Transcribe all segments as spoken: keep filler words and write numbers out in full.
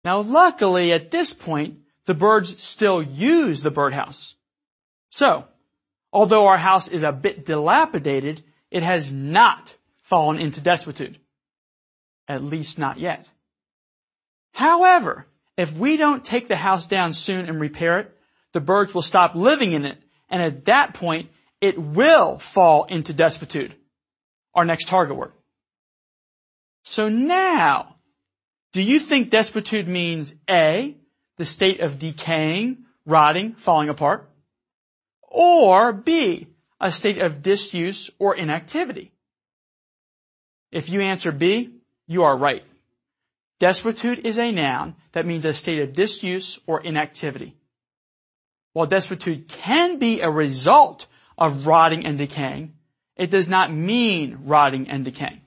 Now luckily at this point, the birds still use the birdhouse. So, although our house is a bit dilapidated, it has not fallen into desuetude. At least not yet. However, if we don't take the house down soon and repair it, the birds will stop living in it, and at that point, it will fall into desuetude, our next target word. So now, do you think desuetude means A, the state of decaying, rotting, falling apart, or B, a state of disuse or inactivity? If you answer B, you are right. Desuetude is a noun that means a state of disuse or inactivity. While desuetude can be a result of rotting and decaying, it does not mean rotting and decaying.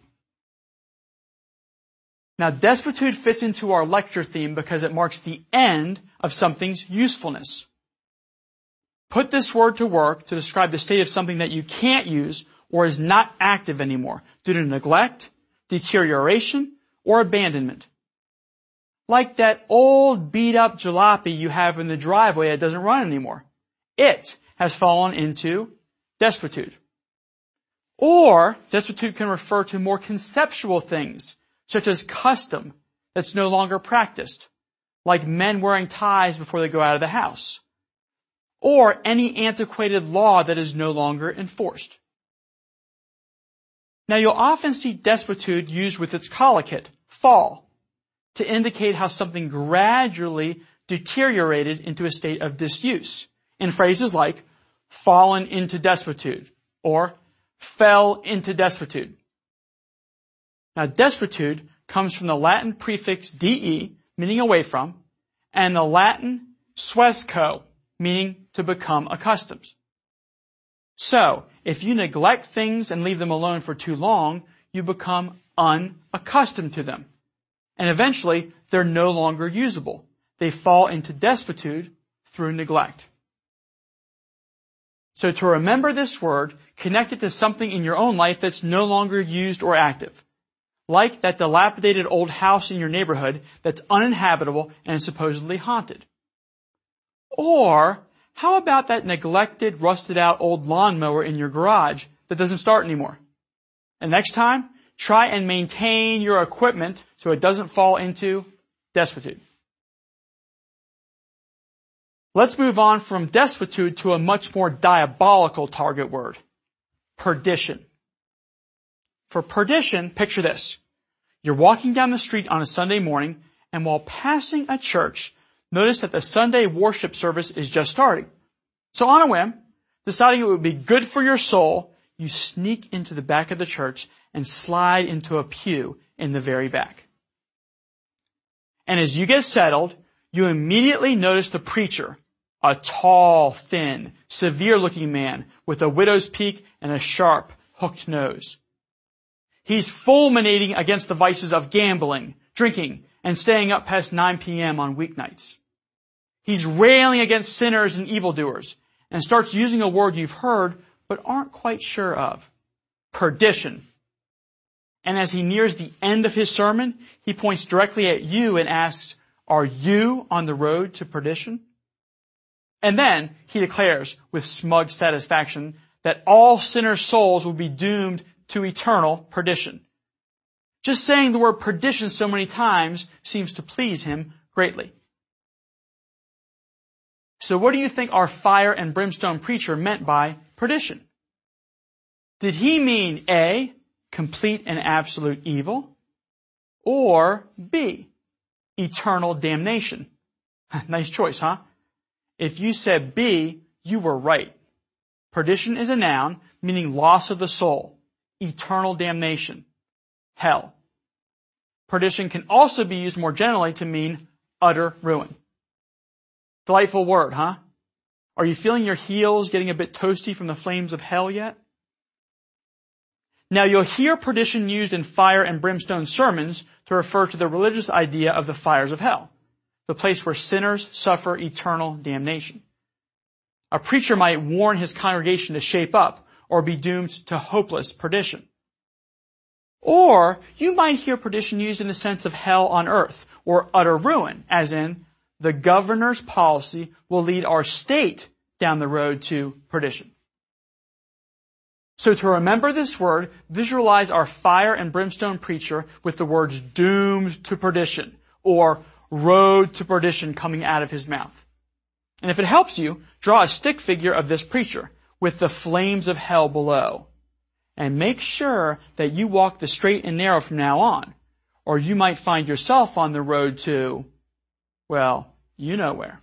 Now, desuetude fits into our lecture theme because it marks the end of something's usefulness. Put this word to work to describe the state of something that you can't use or is not active anymore due to neglect, deterioration, or abandonment. Like that old beat-up jalopy you have in the driveway that doesn't run anymore. It has fallen into desuetude. Or desuetude can refer to more conceptual things, such as custom that's no longer practiced, like men wearing ties before they go out of the house, or any antiquated law that is no longer enforced. Now you'll often see desuetude used with its colloquy, fall, to indicate how something gradually deteriorated into a state of disuse, in phrases like fallen into desuetude or fell into desuetude. Now, desuetude comes from the Latin prefix de, meaning away from, and the Latin suesco, meaning to become accustomed. So, if you neglect things and leave them alone for too long, you become unaccustomed to them. And eventually, they're no longer usable. They fall into desuetude through neglect. So to remember this word, connect it to something in your own life that's no longer used or active. Like that dilapidated old house in your neighborhood that's uninhabitable and is supposedly haunted. Or, how about that neglected, rusted out old lawnmower in your garage that doesn't start anymore? And next time, try and maintain your equipment so it doesn't fall into desuetude. Let's move on from desuetude to a much more diabolical target word, perdition. For perdition, picture this. You're walking down the street on a Sunday morning, and while passing a church, notice that the Sunday worship service is just starting. So on a whim, deciding it would be good for your soul, you sneak into the back of the church and slide into a pew in the very back. And as you get settled, you immediately notice the preacher, a tall, thin, severe-looking man with a widow's peak and a sharp, hooked nose. He's fulminating against the vices of gambling, drinking, and staying up past nine p.m. on weeknights. He's railing against sinners and evildoers and starts using a word you've heard but aren't quite sure of, perdition. And as he nears the end of his sermon, he points directly at you and asks, are you on the road to perdition? And then he declares with smug satisfaction that all sinners' souls will be doomed to eternal perdition. Just saying the word perdition so many times seems to please him greatly. So what do you think our fire and brimstone preacher meant by perdition? Did he mean A, complete and absolute evil, or B, eternal damnation? Nice choice, huh? If you said B, you were right. Perdition is a noun meaning loss of the soul, eternal damnation, hell. Perdition can also be used more generally to mean utter ruin. Delightful word, huh? Are you feeling your heels getting a bit toasty from the flames of hell yet? Now you'll hear perdition used in fire and brimstone sermons to refer to the religious idea of the fires of hell, the place where sinners suffer eternal damnation. A preacher might warn his congregation to shape up or be doomed to hopeless perdition. Or you might hear perdition used in the sense of hell on earth or utter ruin, as in the governor's policy will lead our state down the road to perdition. So to remember this word, visualize our fire and brimstone preacher with the words doomed to perdition or road to perdition coming out of his mouth. And if it helps you, draw a stick figure of this preacher with the flames of hell below. And make sure that you walk the straight and narrow from now on, or you might find yourself on the road to, well, you know where.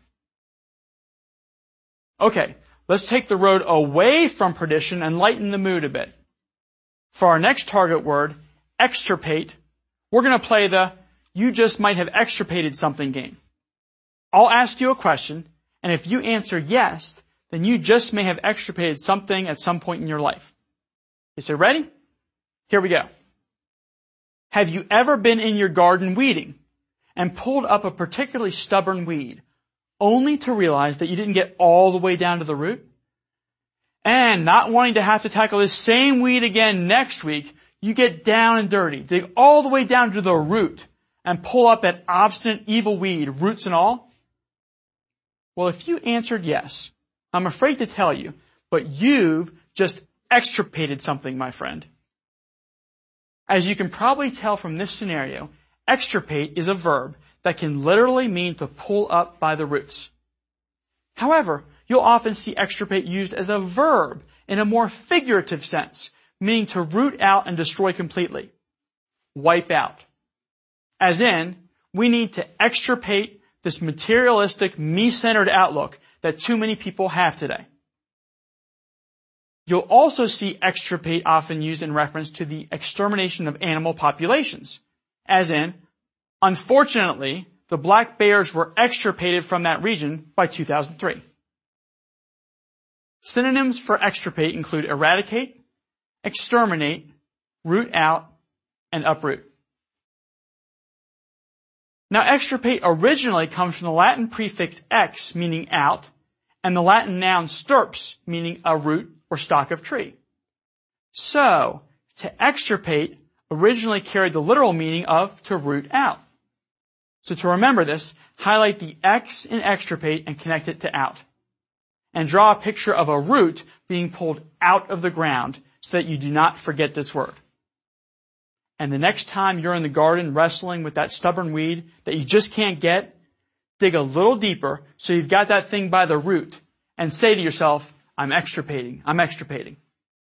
Okay, let's take the road away from perdition and lighten the mood a bit. For our next target word, extirpate, we're going to play the you just might have extirpated something game. I'll ask you a question, and if you answer yes, then you just may have extirpated something at some point in your life. You say, ready? Here we go. Have you ever been in your garden weeding and pulled up a particularly stubborn weed only to realize that you didn't get all the way down to the root? And not wanting to have to tackle this same weed again next week, you get down and dirty, dig all the way down to the root and pull up that obstinate evil weed, roots and all? Well, if you answered yes, I'm afraid to tell you, but you've just extirpated something, my friend. As you can probably tell from this scenario, extirpate is a verb that can literally mean to pull up by the roots. However, you'll often see extirpate used as a verb in a more figurative sense, meaning to root out and destroy completely. Wipe out. As in, we need to extirpate this materialistic, me-centered outlook that too many people have today. You'll also see extirpate often used in reference to the extermination of animal populations. As in, unfortunately, the black bears were extirpated from that region by two thousand three. Synonyms for extirpate include eradicate, exterminate, root out, and uproot. Now, extirpate originally comes from the Latin prefix ex, meaning out, and the Latin noun stirps, meaning a root or stalk of tree. So, to extirpate originally carried the literal meaning of to root out. So to remember this, highlight the X in extirpate and connect it to out. And draw a picture of a root being pulled out of the ground so that you do not forget this word. And the next time you're in the garden wrestling with that stubborn weed that you just can't get, dig a little deeper so you've got that thing by the root and say to yourself, I'm extirpating, I'm extirpating.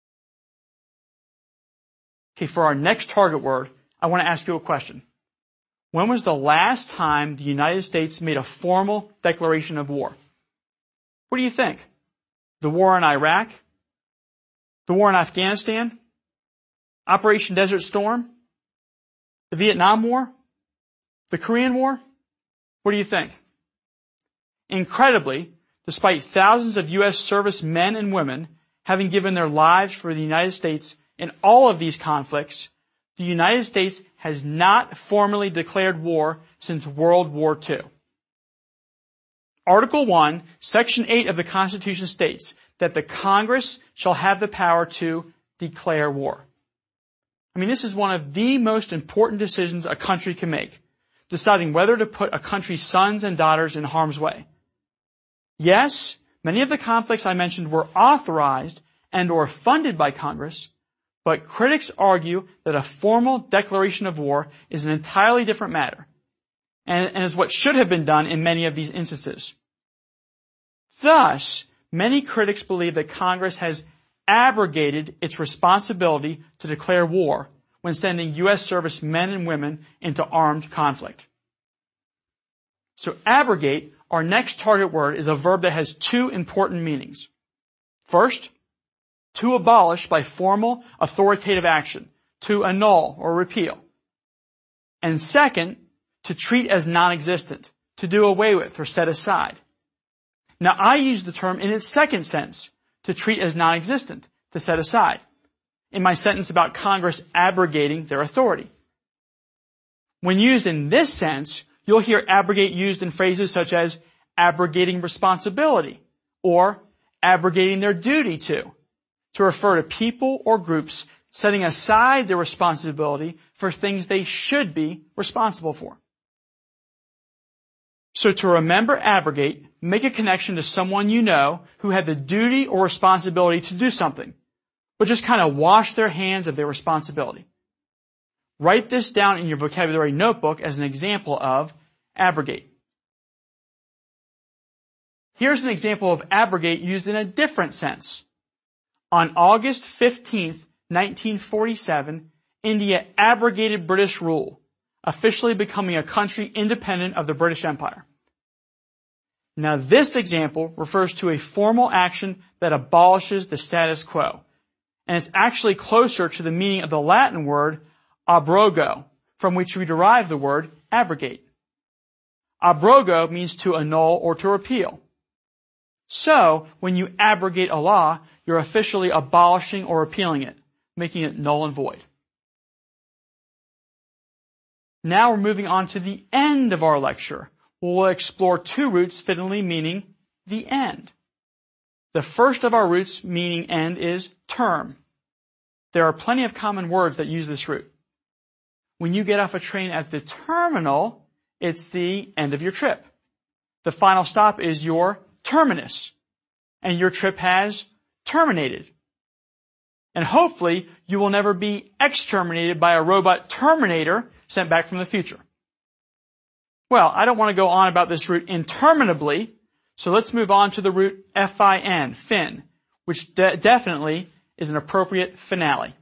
Okay, for our next target word, I want to ask you a question. When was the last time the United States made a formal declaration of war? What do you think? The war in Iraq? The war in Afghanistan? Operation Desert Storm? The Vietnam War? The Korean War? What do you think? Incredibly, despite thousands of U S servicemen and women having given their lives for the United States in all of these conflicts, the United States has not formally declared war since World War Two. Article one, Section eight of the Constitution states that the Congress shall have the power to declare war. I mean, this is one of the most important decisions a country can make, deciding whether to put a country's sons and daughters in harm's way. Yes, many of the conflicts I mentioned were authorized and or funded by Congress, but critics argue that a formal declaration of war is an entirely different matter, and, and is what should have been done in many of these instances. Thus, many critics believe that Congress has abrogated its responsibility to declare war when sending U S service men and women into armed conflict. So abrogate, our next target word, is a verb that has two important meanings. First, to abolish by formal authoritative action, to annul or repeal. And second, to treat as non-existent, to do away with or set aside. Now I use the term in its second sense, to treat as non-existent, to set aside, in my sentence about Congress abrogating their authority. When used in this sense, you'll hear abrogate used in phrases such as abrogating responsibility or abrogating their duty to, to refer to people or groups setting aside their responsibility for things they should be responsible for. So to remember abrogate, make a connection to someone you know who had the duty or responsibility to do something, but just kind of wash their hands of their responsibility. Write this down in your vocabulary notebook as an example of abrogate. Here's an example of abrogate used in a different sense. On August fifteenth, nineteen forty-seven, India abrogated British rule, officially becoming a country independent of the British Empire. Now this example refers to a formal action that abolishes the status quo, and it's actually closer to the meaning of the Latin word abrogo, from which we derive the word abrogate. Abrogo means to annul or to repeal. So, when you abrogate a law, you're officially abolishing or repealing it, making it null and void. Now we're moving on to the end of our lecture. We'll explore two roots fittingly meaning the end. The first of our roots meaning end is term. There are plenty of common words that use this root. When you get off a train at the terminal, it's the end of your trip. The final stop is your terminus, and your trip has terminated. And hopefully, you will never be exterminated by a robot terminator sent back from the future. Well, I don't want to go on about this root interminably, so let's move on to the root fin, fin, which de- definitely is an appropriate finale.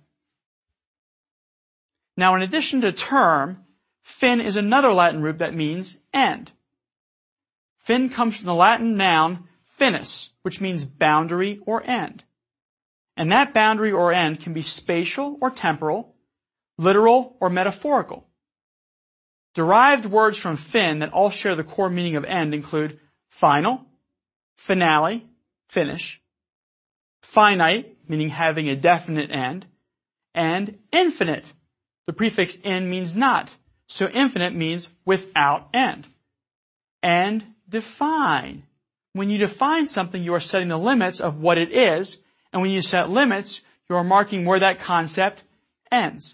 Now, in addition to term, fin is another Latin root that means end. Fin comes from the Latin noun finis, which means boundary or end. And that boundary or end can be spatial or temporal, literal or metaphorical. Derived words from fin that all share the core meaning of end include final, finale, finish, finite, meaning having a definite end, and infinite. The prefix in means not, so infinite means without end. And define. When you define something, you are setting the limits of what it is, and when you set limits, you are marking where that concept ends.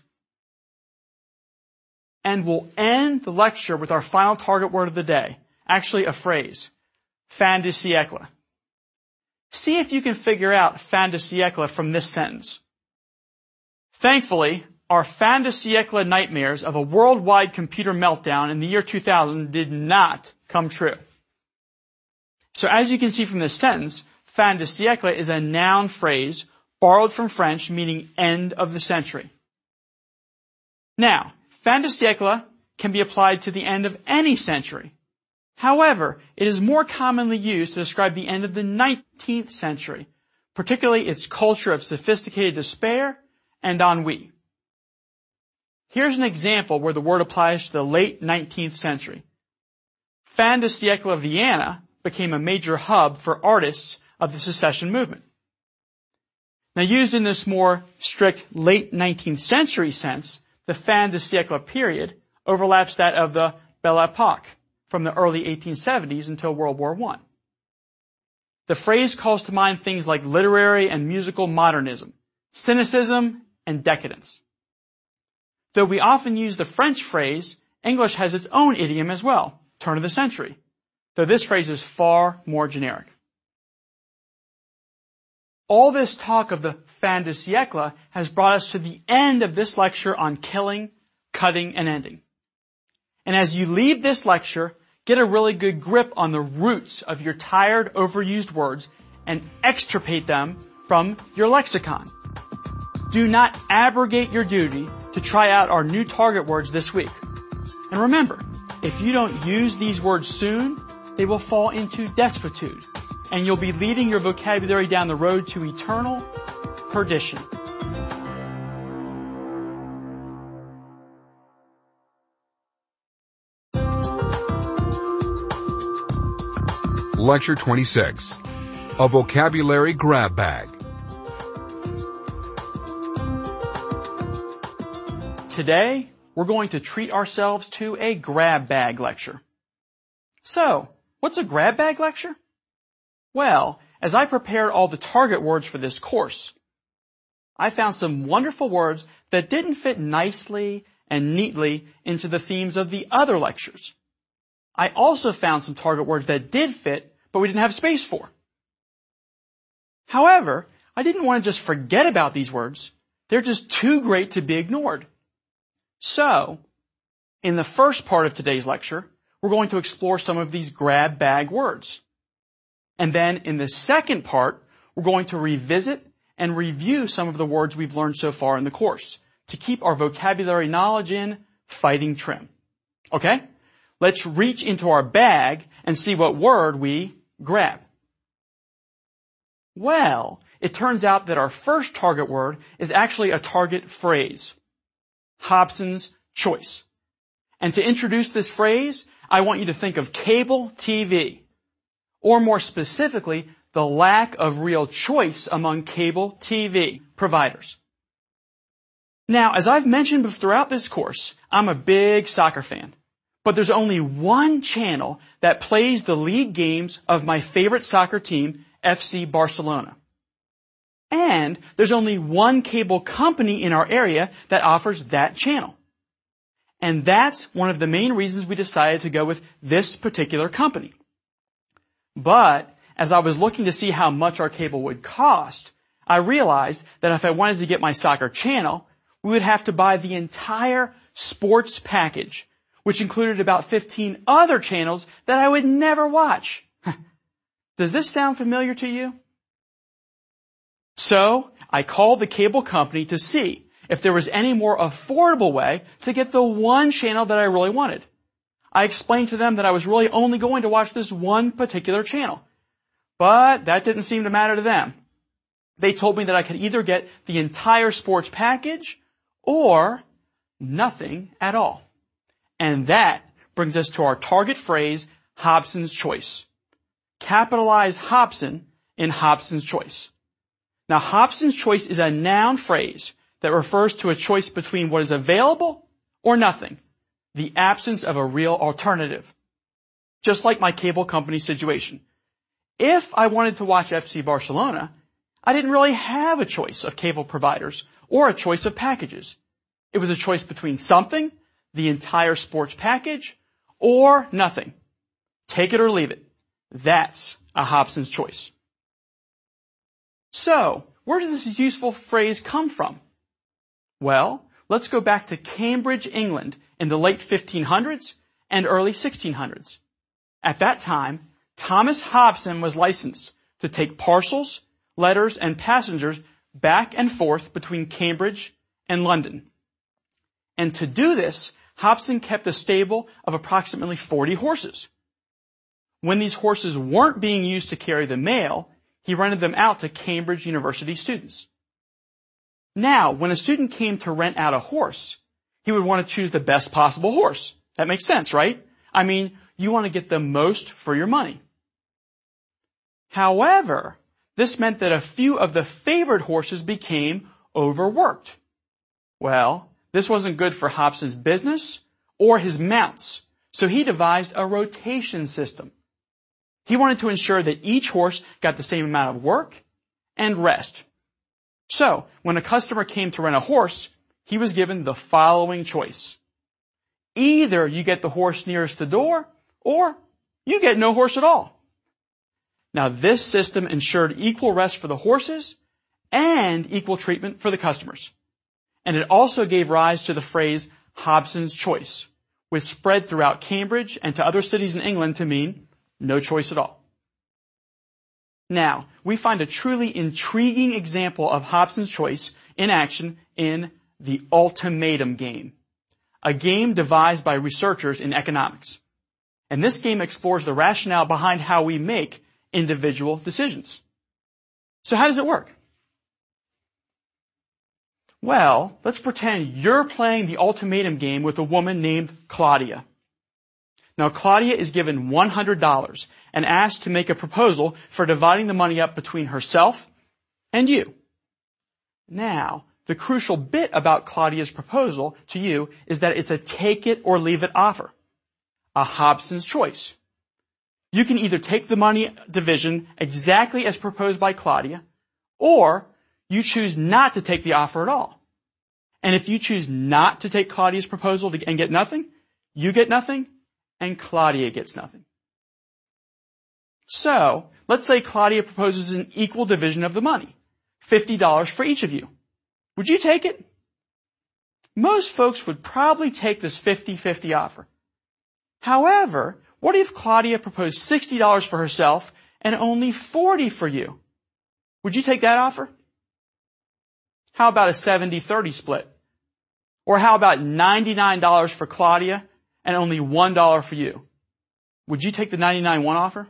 And we'll end the lecture with our final target word of the day, actually a phrase, fin de siècle. See if you can figure out fin de siècle from this sentence. Thankfully, our fin de siècle nightmares of a worldwide computer meltdown in the year two thousand did not come true. So as you can see from this sentence, fin de siècle is a noun phrase borrowed from French meaning end of the century. Now, fin de siècle can be applied to the end of any century. However, it is more commonly used to describe the end of the nineteenth century, particularly its culture of sophisticated despair and ennui. Here's an example where the word applies to the late nineteenth century. Fin de siècle of Vienna became a major hub for artists of the secession movement. Now, used in this more strict late nineteenth century sense, the fin de siècle period overlaps that of the Belle Époque from the early eighteen seventies until World War One. The phrase calls to mind things like literary and musical modernism, cynicism, and decadence. Though we often use the French phrase, English has its own idiom as well, turn of the century, though this phrase is far more generic. All this talk of the fin de siècle has brought us to the end of this lecture on killing, cutting, and ending. And as you leave this lecture, get a really good grip on the roots of your tired, overused words and extirpate them from your lexicon. Do not abrogate your duty to try out our new target words this week. And remember, if you don't use these words soon, they will fall into desuetude, and you'll be leading your vocabulary down the road to eternal perdition. Lecture twenty-six, A Vocabulary Grab Bag. Today, we're going to treat ourselves to a grab bag lecture. So, what's a grab bag lecture? Well, as I prepared all the target words for this course, I found some wonderful words that didn't fit nicely and neatly into the themes of the other lectures. I also found some target words that did fit, but we didn't have space for. However, I didn't want to just forget about these words. They're just too great to be ignored. So, in the first part of today's lecture, we're going to explore some of these grab bag words. And then in the second part, we're going to revisit and review some of the words we've learned so far in the course to keep our vocabulary knowledge in fighting trim. Okay? Let's reach into our bag and see what word we grab. Well, it turns out that our first target word is actually a target phrase. Hobson's choice. And to introduce this phrase, I want you to think of cable T V. Or more specifically, the lack of real choice among cable T V providers. Now, as I've mentioned throughout this course, I'm a big soccer fan. But there's only one channel that plays the league games of my favorite soccer team, F C Barcelona. And there's only one cable company in our area that offers that channel. And that's one of the main reasons we decided to go with this particular company. But as I was looking to see how much our cable would cost, I realized that if I wanted to get my soccer channel, we would have to buy the entire sports package, which included about fifteen other channels that I would never watch. Does this sound familiar to you? So, I called the cable company to see if there was any more affordable way to get the one channel that I really wanted. I explained to them that I was really only going to watch this one particular channel. But that didn't seem to matter to them. They told me that I could either get the entire sports package or nothing at all. And that brings us to our target phrase, Hobson's choice. Capitalize Hobson in Hobson's choice. Now, Hobson's choice is a noun phrase that refers to a choice between what is available or nothing, the absence of a real alternative. Just like my cable company situation. If I wanted to watch F C Barcelona, I didn't really have a choice of cable providers or a choice of packages. It was a choice between something, the entire sports package, or nothing. Take it or leave it. That's a Hobson's choice. So, where does this useful phrase come from? Well, let's go back to Cambridge, England in the late fifteen hundreds and early sixteen hundreds. At that time, Thomas Hobson was licensed to take parcels, letters, and passengers back and forth between Cambridge and London. And to do this, Hobson kept a stable of approximately forty horses. When these horses weren't being used to carry the mail, he rented them out to Cambridge University students. Now, when a student came to rent out a horse, he would want to choose the best possible horse. That makes sense, right? I mean, you want to get the most for your money. However, this meant that a few of the favored horses became overworked. Well, this wasn't good for Hobson's business or his mounts, so he devised a rotation system. He wanted to ensure that each horse got the same amount of work and rest. So, when a customer came to rent a horse, he was given the following choice. Either you get the horse nearest the door, or you get no horse at all. Now, this system ensured equal rest for the horses and equal treatment for the customers. And it also gave rise to the phrase Hobson's choice, which spread throughout Cambridge and to other cities in England to mean no choice at all. Now, we find a truly intriguing example of Hobson's choice in action in the ultimatum game, a game devised by researchers in economics. And this game explores the rationale behind how we make individual decisions. So how does it work? Well, let's pretend you're playing the ultimatum game with a woman named Claudia. Now, Claudia is given one hundred dollars and asked to make a proposal for dividing the money up between herself and you. Now, the crucial bit about Claudia's proposal to you is that it's a take it or leave it offer, a Hobson's choice. You can either take the money division exactly as proposed by Claudia, or you choose not to take the offer at all. And if you choose not to take Claudia's proposal to, and get nothing, you get nothing, and Claudia gets nothing. So, let's say Claudia proposes an equal division of the money, fifty dollars for each of you. Would you take it? Most folks would probably take this fifty-fifty offer. However, what if Claudia proposed sixty dollars for herself and only forty dollars for you? Would you take that offer? How about a seventy thirty split? Or how about ninety-nine dollars for Claudia and only one dollar for you? Would you take the ninety-nine one offer?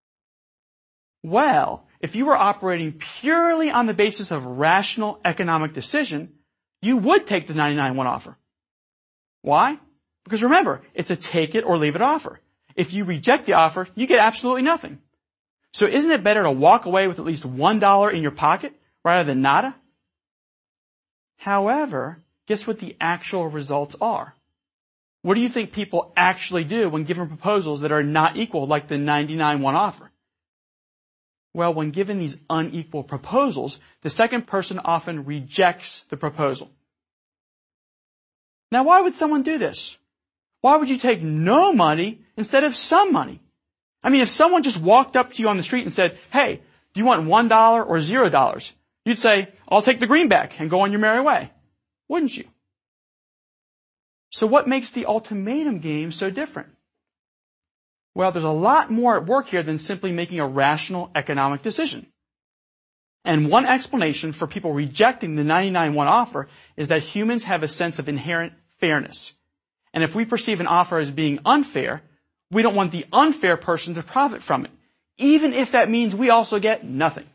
Well, if you were operating purely on the basis of rational economic decision, you would take the ninety-nine one offer. Why? Because remember, it's a take it or leave it offer. If you reject the offer, you get absolutely nothing. So isn't it better to walk away with at least one dollar in your pocket rather than nada? However, guess what the actual results are? What do you think people actually do when given proposals that are not equal, like the ninety-nine one offer? Well, when given these unequal proposals, the second person often rejects the proposal. Now, why would someone do this? Why would you take no money instead of some money? I mean, if someone just walked up to you on the street and said, hey, do you want one dollar or zero dollars? You'd say, I'll take the greenback and go on your merry way. Wouldn't you? So what makes the ultimatum game so different? Well, there's a lot more at work here than simply making a rational economic decision. And one explanation for people rejecting the ninety-nine one offer is that humans have a sense of inherent fairness. And if we perceive an offer as being unfair, we don't want the unfair person to profit from it, even if that means we also get nothing.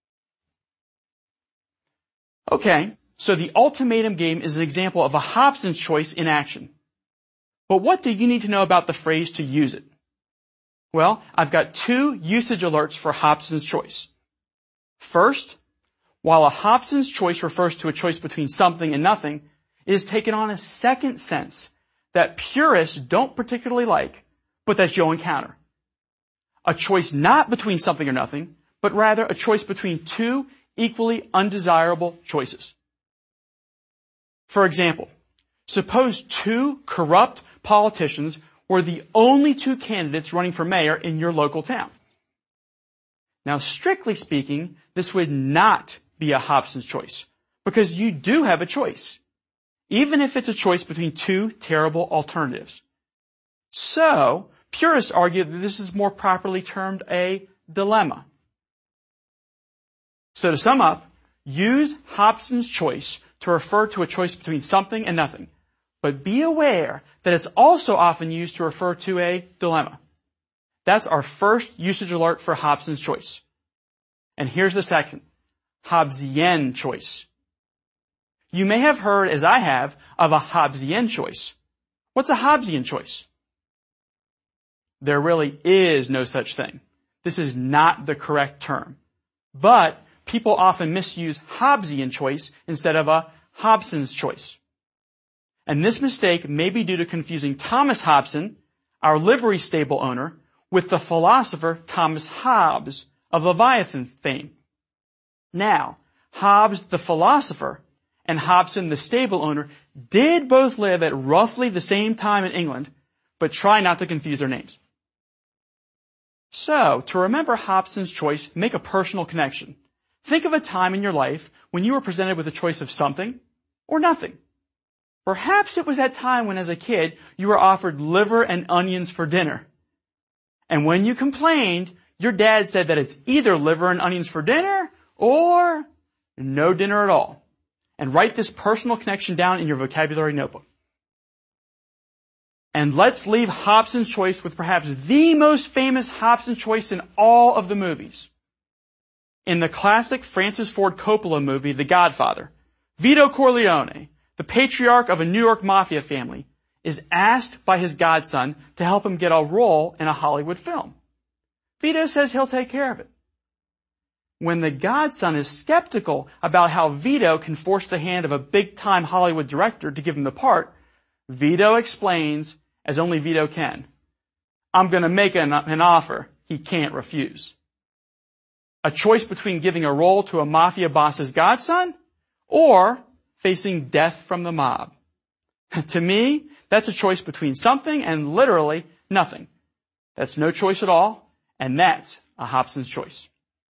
Okay, so the ultimatum game is an example of a Hobson's choice in action. But what do you need to know about the phrase to use it? Well, I've got two usage alerts for Hobson's choice. First, while a Hobson's choice refers to a choice between something and nothing, it is taken on a second sense that purists don't particularly like, but that you'll encounter. A choice not between something or nothing, but rather a choice between two equally undesirable choices. For example, suppose two corrupt politicians were the only two candidates running for mayor in your local town. Now, strictly speaking, this would not be a Hobson's choice, because you do have a choice, even if it's a choice between two terrible alternatives. So, purists argue that this is more properly termed a dilemma. So to sum up, use Hobson's choice to refer to a choice between something and nothing. But be aware that it's also often used to refer to a dilemma. That's our first usage alert for Hobson's choice. And here's the second, Hobbesian choice. You may have heard, as I have, of a Hobbesian choice. What's a Hobbesian choice? There really is no such thing. This is not the correct term. But people often misuse Hobbesian choice instead of a Hobson's choice. And this mistake may be due to confusing Thomas Hobson, our livery stable owner, with the philosopher Thomas Hobbes of Leviathan fame. Now, Hobbes the philosopher and Hobson the stable owner did both live at roughly the same time in England, but try not to confuse their names. So, to remember Hobson's choice, make a personal connection. Think of a time in your life when you were presented with a choice of something or nothing. Perhaps it was that time when as a kid you were offered liver and onions for dinner. And when you complained, your dad said that it's either liver and onions for dinner or no dinner at all. And write this personal connection down in your vocabulary notebook. And let's leave Hobson's choice with perhaps the most famous Hobson's choice in all of the movies. In the classic Francis Ford Coppola movie, The Godfather, Vito Corleone, the patriarch of a New York mafia family, is asked by his godson to help him get a role in a Hollywood film. Vito says he'll take care of it. When the godson is skeptical about how Vito can force the hand of a big-time Hollywood director to give him the part, Vito explains, as only Vito can, I'm going to make an, an offer he can't refuse. A choice between giving a role to a mafia boss's godson or facing death from the mob. To me, that's a choice between something and literally nothing. That's no choice at all, and that's a Hobson's choice.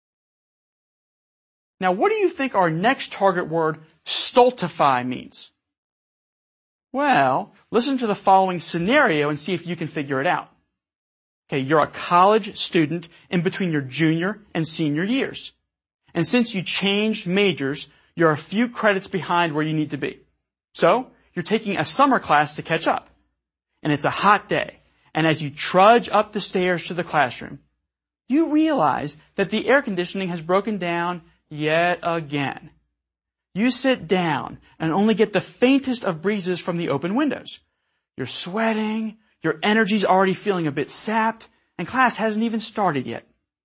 Now, what do you think our next target word, stultify, means? Well, listen to the following scenario and see if you can figure it out. Okay, you're a college student in between your junior and senior years. And since you changed majors, you're a few credits behind where you need to be. So, you're taking a summer class to catch up. And it's a hot day. And as you trudge up the stairs to the classroom, you realize that the air conditioning has broken down yet again. You sit down and only get the faintest of breezes from the open windows. You're sweating, your energy's already feeling a bit sapped, and class hasn't even started yet.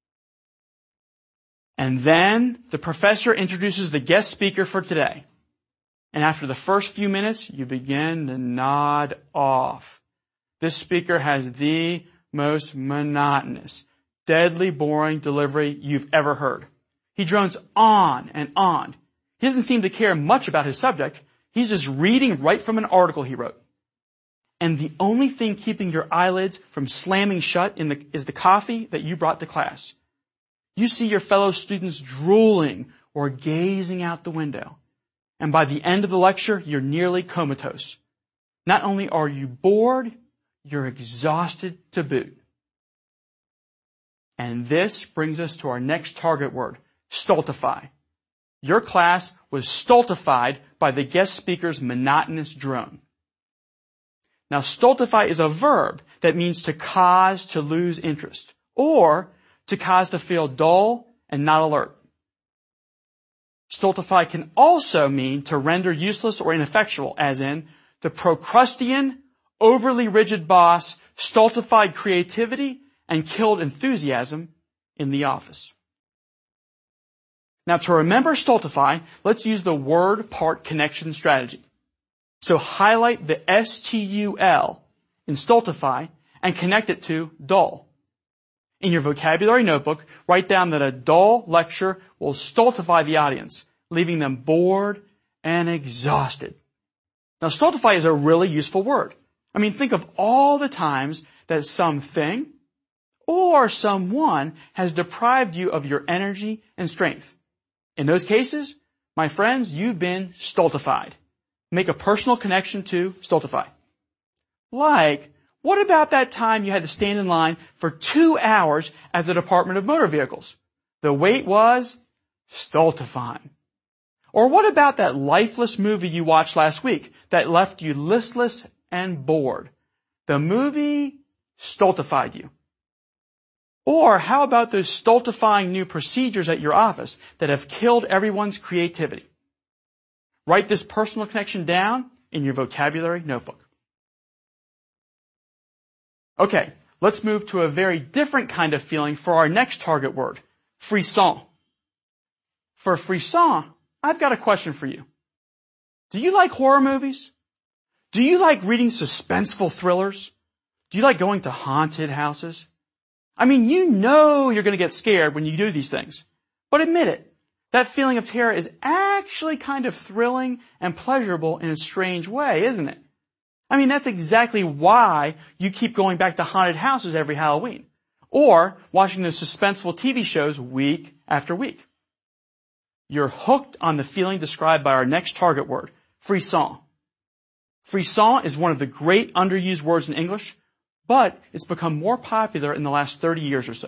And then the professor introduces the guest speaker for today. And after the first few minutes, you begin to nod off. This speaker has the most monotonous, deadly boring delivery you've ever heard. He drones on and on. He doesn't seem to care much about his subject. He's just reading right from an article he wrote. And the only thing keeping your eyelids from slamming shut in the, is the coffee that you brought to class. You see your fellow students drooling or gazing out the window. And by the end of the lecture, you're nearly comatose. Not only are you bored, you're exhausted to boot. And this brings us to our next target word, stultify. Your class was stultified by the guest speaker's monotonous drone. Now, stultify is a verb that means to cause to lose interest or to cause to feel dull and not alert. Stultify can also mean to render useless or ineffectual, as in the Procrustean, overly rigid boss stultified creativity and killed enthusiasm in the office. Now, to remember stultify, let's use the word part connection strategy. So highlight the S T U L in stultify and connect it to dull. In your vocabulary notebook, write down that a dull lecture will stultify the audience, leaving them bored and exhausted. Now, stultify is a really useful word. I mean, think of all the times that something or someone has deprived you of your energy and strength. In those cases, my friends, you've been stultified. Make a personal connection to stultify. Like, what about that time you had to stand in line for two hours at the Department of Motor Vehicles? The wait was stultifying. Or what about that lifeless movie you watched last week that left you listless and bored? The movie stultified you. Or how about those stultifying new procedures at your office that have killed everyone's creativity? Write this personal connection down in your vocabulary notebook. Okay, let's move to a very different kind of feeling for our next target word, frisson. For frisson, I've got a question for you. Do you like horror movies? Do you like reading suspenseful thrillers? Do you like going to haunted houses? I mean, you know you're going to get scared when you do these things. But admit it, that feeling of terror is actually kind of thrilling and pleasurable in a strange way, isn't it? I mean, that's exactly why you keep going back to haunted houses every Halloween. Or watching those suspenseful T V shows week after week. You're hooked on the feeling described by our next target word, frisson. Frisson is one of the great underused words in English, but it's become more popular in the last thirty years or so.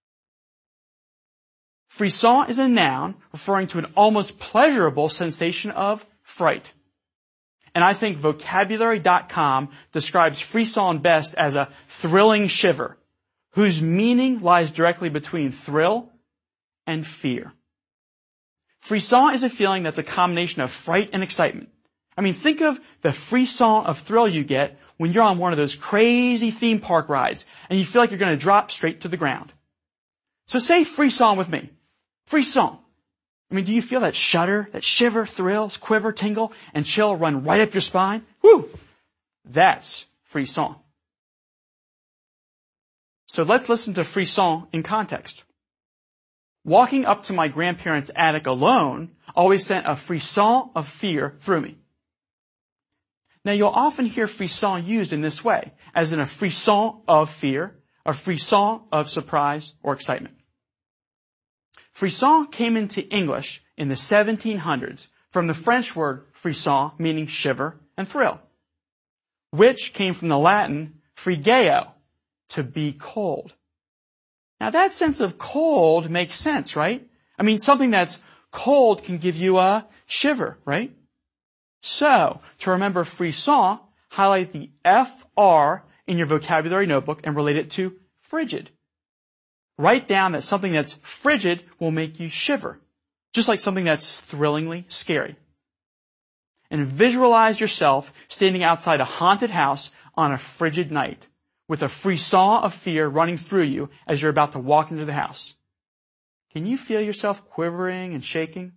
Frisson is a noun referring to an almost pleasurable sensation of fright. And I think vocabulary dot com describes frisson best as a thrilling shiver, whose meaning lies directly between thrill and fear. Frisson is a feeling that's a combination of fright and excitement. I mean, think of the frisson of thrill you get when you're on one of those crazy theme park rides and you feel like you're going to drop straight to the ground. So say frisson with me. Frisson. I mean, do you feel that shudder, that shiver, thrill, quiver, tingle, and chill run right up your spine? Woo! That's frisson. So let's listen to frisson in context. Walking up to my grandparents' attic alone always sent a frisson of fear through me. Now you'll often hear frisson used in this way, as in a frisson of fear, a frisson of surprise or excitement. Frisson came into English in the seventeen hundreds from the French word frisson, meaning shiver and thrill, which came from the Latin frigeo, to be cold. Now that sense of cold makes sense, right? I mean, something that's cold can give you a shiver, right? So, to remember frisson, highlight the F R in your vocabulary notebook and relate it to frigid. Write down that something that's frigid will make you shiver, just like something that's thrillingly scary. And visualize yourself standing outside a haunted house on a frigid night, with a frisson of fear running through you as you're about to walk into the house. Can you feel yourself quivering and shaking?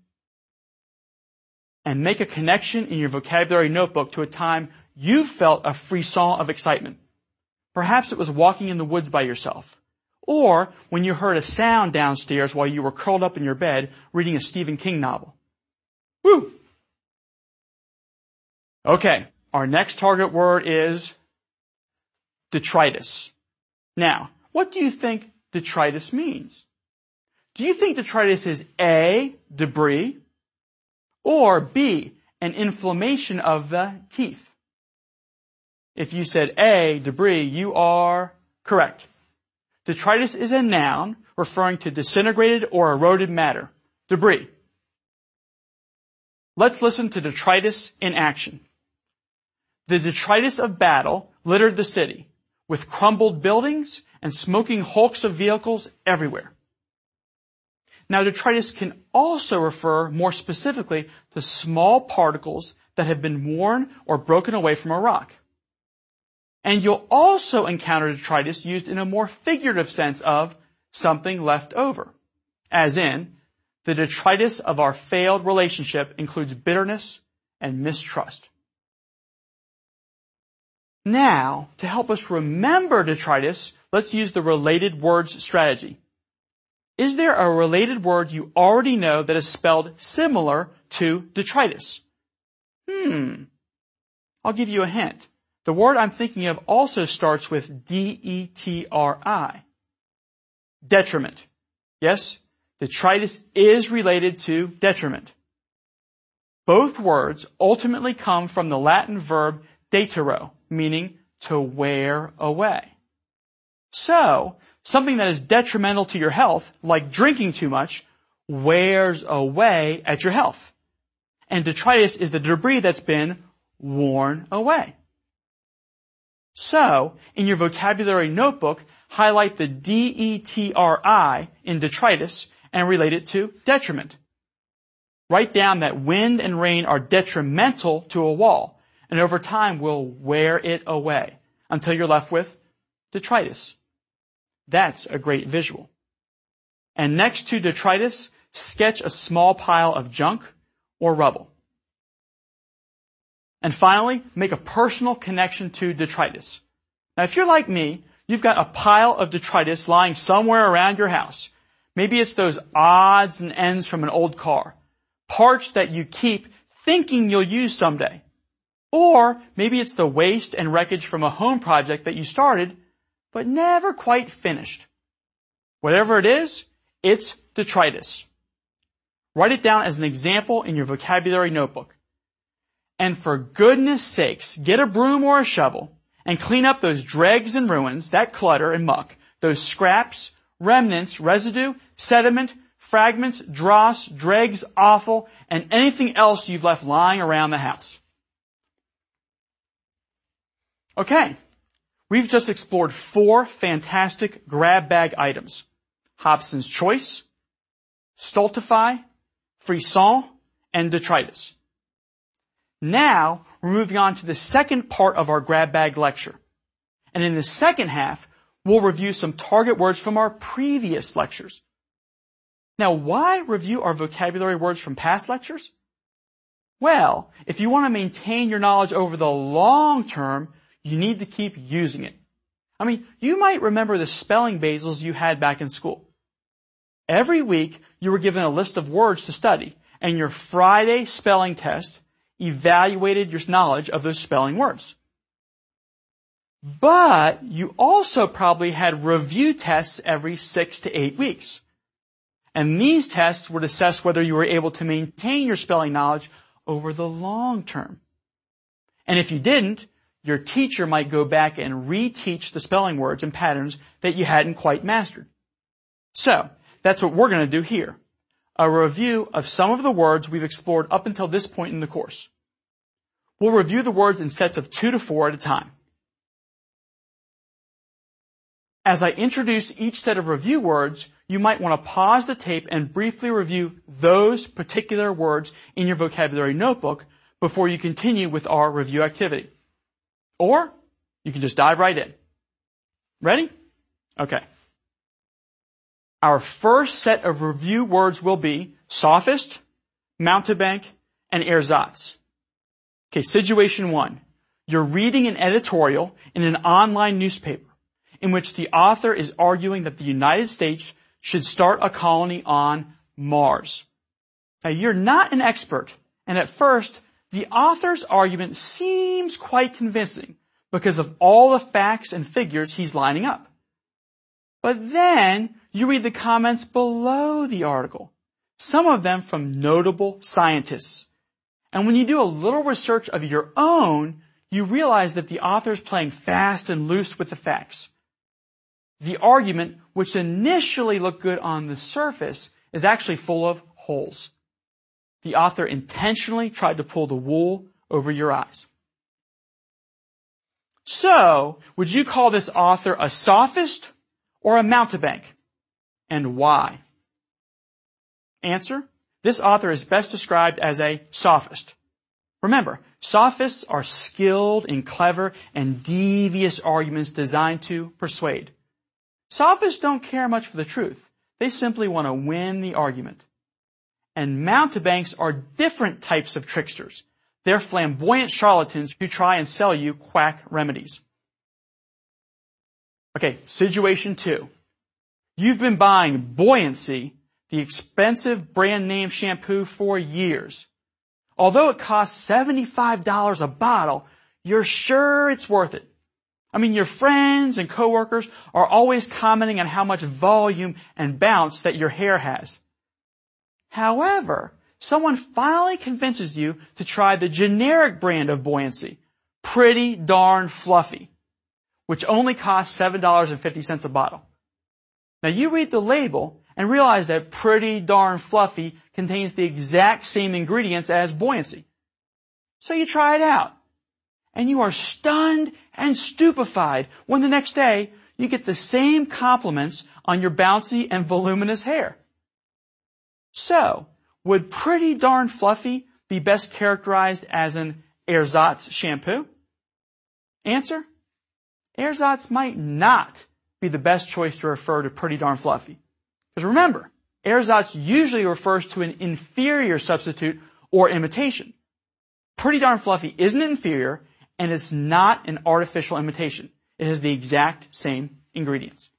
And make a connection in your vocabulary notebook to a time you felt a frisson of excitement. Perhaps it was walking in the woods by yourself, or when you heard a sound downstairs while you were curled up in your bed reading a Stephen King novel. Woo! Okay, our next target word is detritus. Now, what do you think detritus means? Do you think detritus is A, debris, or B, an inflammation of the teeth? If you said A, debris, you are correct. Detritus is a noun referring to disintegrated or eroded matter, debris. Let's listen to detritus in action. The detritus of battle littered the city, with crumbled buildings and smoking hulks of vehicles everywhere. Now, detritus can also refer more specifically to small particles that have been worn or broken away from a rock. And you'll also encounter detritus used in a more figurative sense of something left over, as in, the detritus of our failed relationship includes bitterness and mistrust. Now, to help us remember detritus, let's use the related words strategy. Is there a related word you already know that is spelled similar to detritus? Hmm. I'll give you a hint. The word I'm thinking of also starts with D E T R I. Detriment. Yes, detritus is related to detriment. Both words ultimately come from the Latin verb detero, meaning to wear away. So, something that is detrimental to your health, like drinking too much, wears away at your health. And detritus is the debris that's been worn away. So, in your vocabulary notebook, highlight the D E T R I in detritus and relate it to detriment. Write down that wind and rain are detrimental to a wall, and over time will wear it away until you're left with detritus. That's a great visual. And next to detritus, sketch a small pile of junk or rubble. And finally, make a personal connection to detritus. Now, if you're like me, you've got a pile of detritus lying somewhere around your house. Maybe it's those odds and ends from an old car, parts that you keep thinking you'll use someday. Or maybe it's the waste and wreckage from a home project that you started, but never quite finished. Whatever it is, it's detritus. Write it down as an example in your vocabulary notebook. And for goodness sakes, get a broom or a shovel and clean up those dregs and ruins, that clutter and muck, those scraps, remnants, residue, sediment, fragments, dross, dregs, offal, and anything else you've left lying around the house. Okay, we've just explored four fantastic grab bag items: Hobson's Choice, Stultify, Frisson, and Detritus. Now, we're moving on to the second part of our grab bag lecture. And in the second half, we'll review some target words from our previous lectures. Now, why review our vocabulary words from past lectures? Well, if you want to maintain your knowledge over the long term, you need to keep using it. I mean, you might remember the spelling basils you had back in school. Every week, you were given a list of words to study, and your Friday spelling test evaluated your knowledge of those spelling words. But you also probably had review tests every six to eight weeks. And these tests would assess whether you were able to maintain your spelling knowledge over the long term. And if you didn't, your teacher might go back and reteach the spelling words and patterns that you hadn't quite mastered. So, that's what we're going to do here. A review of some of the words we've explored up until this point in the course. We'll review the words in sets of two to four at a time. As I introduce each set of review words, you might want to pause the tape and briefly review those particular words in your vocabulary notebook before you continue with our review activity. Or you can just dive right in. Ready? Okay. Our first set of review words will be sophist, mountebank, and ersatz. Okay, situation one. You're reading an editorial in an online newspaper in which the author is arguing that the United States should start a colony on Mars. Now, you're not an expert, and at first, the author's argument seems quite convincing because of all the facts and figures he's lining up. But then, you read the comments below the article, some of them from notable scientists. And when you do a little research of your own, you realize that the author's playing fast and loose with the facts. The argument, which initially looked good on the surface, is actually full of holes. The author intentionally tried to pull the wool over your eyes. So, would you call this author a sophist or a mountebank? And why? Answer: this author is best described as a sophist. Remember, sophists are skilled in clever and devious arguments designed to persuade. Sophists don't care much for the truth. They simply want to win the argument. And mountebanks are different types of tricksters. They're flamboyant charlatans who try and sell you quack remedies. Okay, situation two. You've been buying Buoyancy, the expensive brand name shampoo, for years. Although it costs seventy-five dollars a bottle, you're sure it's worth it. I mean, your friends and coworkers are always commenting on how much volume and bounce that your hair has. However, someone finally convinces you to try the generic brand of Buoyancy, Pretty Darn Fluffy, which only costs seven dollars and fifty cents a bottle. Now, you read the label and realize that Pretty Darn Fluffy contains the exact same ingredients as Buoyancy. So you try it out. And you are stunned and stupefied when the next day you get the same compliments on your bouncy and voluminous hair. So, would Pretty Darn Fluffy be best characterized as an ersatz shampoo? Answer: ersatz might not be the best choice to refer to Pretty Darn Fluffy. Because remember, ersatz usually refers to an inferior substitute or imitation. Pretty Darn Fluffy isn't inferior, and it's not an artificial imitation. It has the exact same ingredients.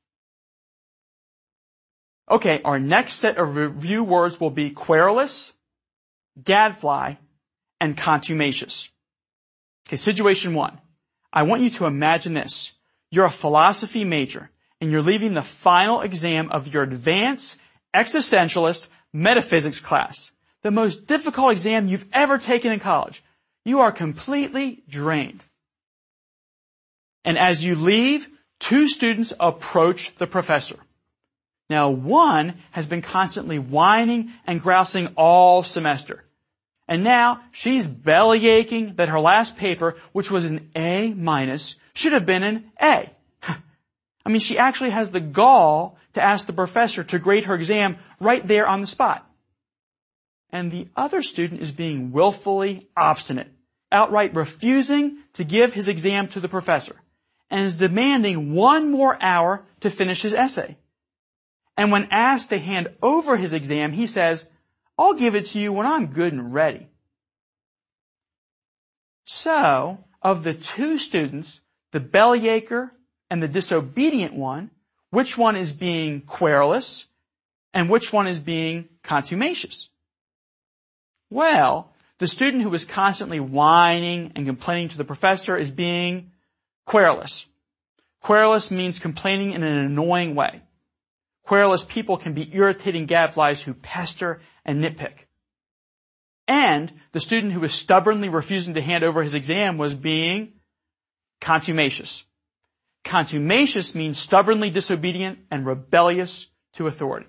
Okay, our next set of review words will be querulous, gadfly, and contumacious. Okay, situation one. I want you to imagine this. You're a philosophy major, and you're leaving the final exam of your advanced existentialist metaphysics class, the most difficult exam you've ever taken in college. You are completely drained. And as you leave, two students approach the professor. Now, one has been constantly whining and grousing all semester. And now she's belly aching that her last paper, which was an A minus, should have been an A. I mean, she actually has the gall to ask the professor to grade her exam right there on the spot. And the other student is being willfully obstinate, outright refusing to give his exam to the professor, and is demanding one more hour to finish his essay. And when asked to hand over his exam, he says, "I'll give it to you when I'm good and ready." So, of the two students, the bellyacher and the disobedient one, which one is being querulous and which one is being contumacious? Well, the student who is constantly whining and complaining to the professor is being querulous. Querulous means complaining in an annoying way. Querulous people can be irritating gadflies who pester and nitpick. And the student who was stubbornly refusing to hand over his exam was being contumacious. Contumacious means stubbornly disobedient and rebellious to authority.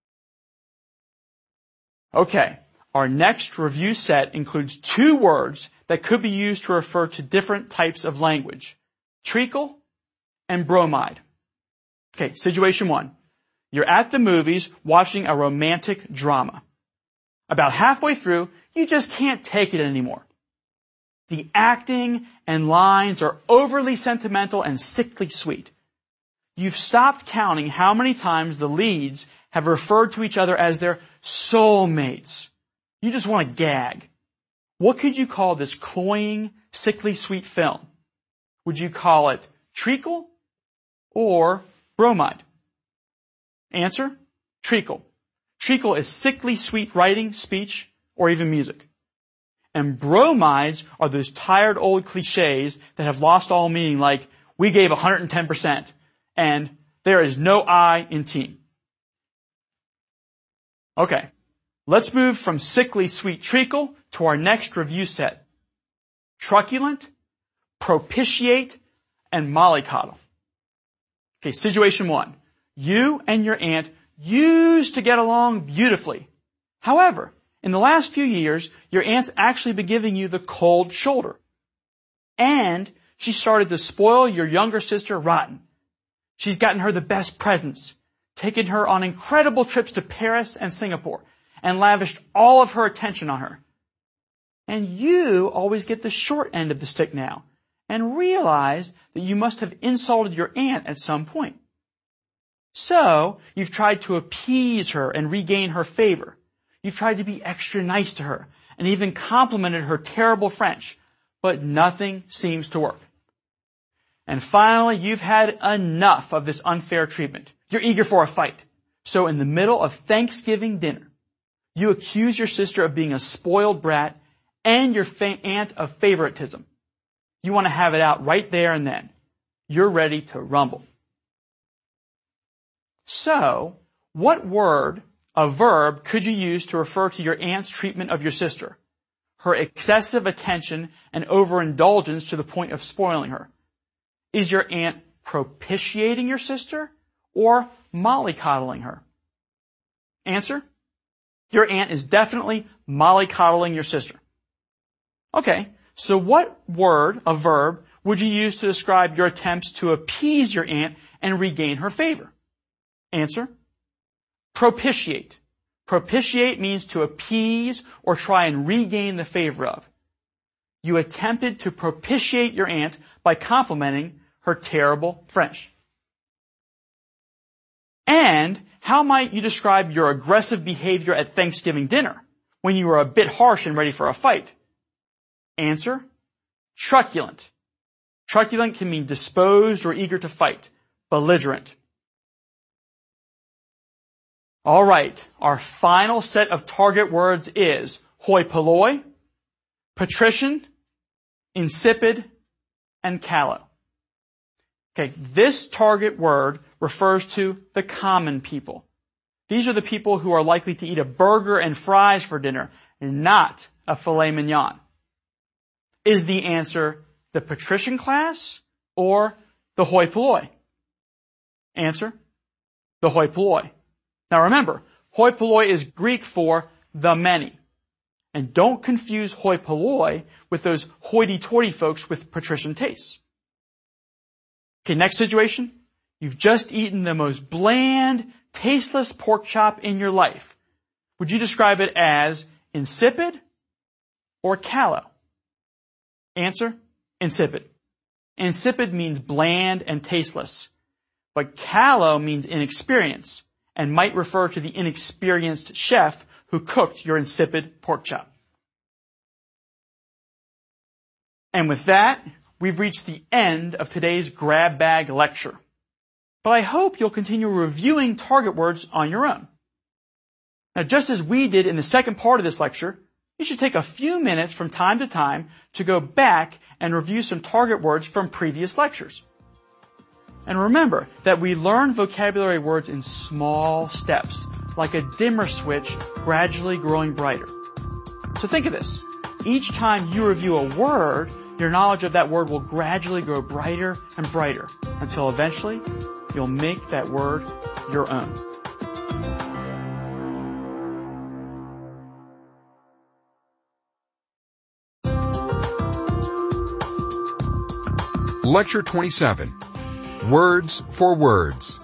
Okay, our next review set includes two words that could be used to refer to different types of language: treacle and bromide. Okay, situation one. You're at the movies watching a romantic drama. About halfway through, you just can't take it anymore. The acting and lines are overly sentimental and sickly sweet. You've stopped counting how many times the leads have referred to each other as their soulmates. You just want to gag. What could you call this cloying, sickly sweet film? Would you call it treacle or bromide? Answer: treacle. Treacle is sickly sweet writing, speech, or even music. And bromides are those tired old cliches that have lost all meaning, like, we gave one hundred ten percent, and there is no I in team. Okay, let's move from sickly sweet treacle to our next review set: truculent, propitiate, and mollycoddle. Okay, situation one. You and your aunt used to get along beautifully. However, in the last few years, your aunt's actually been giving you the cold shoulder. And she started to spoil your younger sister rotten. She's gotten her the best presents, taken her on incredible trips to Paris and Singapore, and lavished all of her attention on her. And you always get the short end of the stick now, and realize that you must have insulted your aunt at some point. So, you've tried to appease her and regain her favor. You've tried to be extra nice to her and even complimented her terrible French, but nothing seems to work. And finally, you've had enough of this unfair treatment. You're eager for a fight. So in the middle of Thanksgiving dinner, you accuse your sister of being a spoiled brat and your fa- aunt of favoritism. You want to have it out right there and then. You're ready to rumble. So, what word, a verb, could you use to refer to your aunt's treatment of your sister? Her excessive attention and overindulgence to the point of spoiling her. Is your aunt propitiating your sister or mollycoddling her? Answer: your aunt is definitely mollycoddling your sister. Okay, so what word, a verb, would you use to describe your attempts to appease your aunt and regain her favor? Answer: propitiate. Propitiate means to appease or try and regain the favor of. You attempted to propitiate your aunt by complimenting her terrible French. And how might you describe your aggressive behavior at Thanksgiving dinner when you were a bit harsh and ready for a fight? Answer: truculent. Truculent can mean disposed or eager to fight, belligerent. All right, our final set of target words is hoi polloi, patrician, insipid, and callow. Okay, this target word refers to the common people. These are the people who are likely to eat a burger and fries for dinner, and not a filet mignon. Is the answer the patrician class or the hoi polloi? Answer: the hoi polloi. Now remember, hoi polloi is Greek for the many. And don't confuse hoi polloi with those hoity-toity folks with patrician tastes. Okay, next situation. You've just eaten the most bland, tasteless pork chop in your life. Would you describe it as insipid or callow? Answer: insipid. Insipid means bland and tasteless. But callow means inexperienced, and might refer to the inexperienced chef who cooked your insipid pork chop. And with that, we've reached the end of today's grab bag lecture. But I hope you'll continue reviewing target words on your own. Now, just as we did in the second part of this lecture, you should take a few minutes from time to time to go back and review some target words from previous lectures. And remember that we learn vocabulary words in small steps, like a dimmer switch gradually growing brighter. So think of this. Each time you review a word, your knowledge of that word will gradually grow brighter and brighter until eventually you'll make that word your own. Lecture twenty-seven. Words for Words.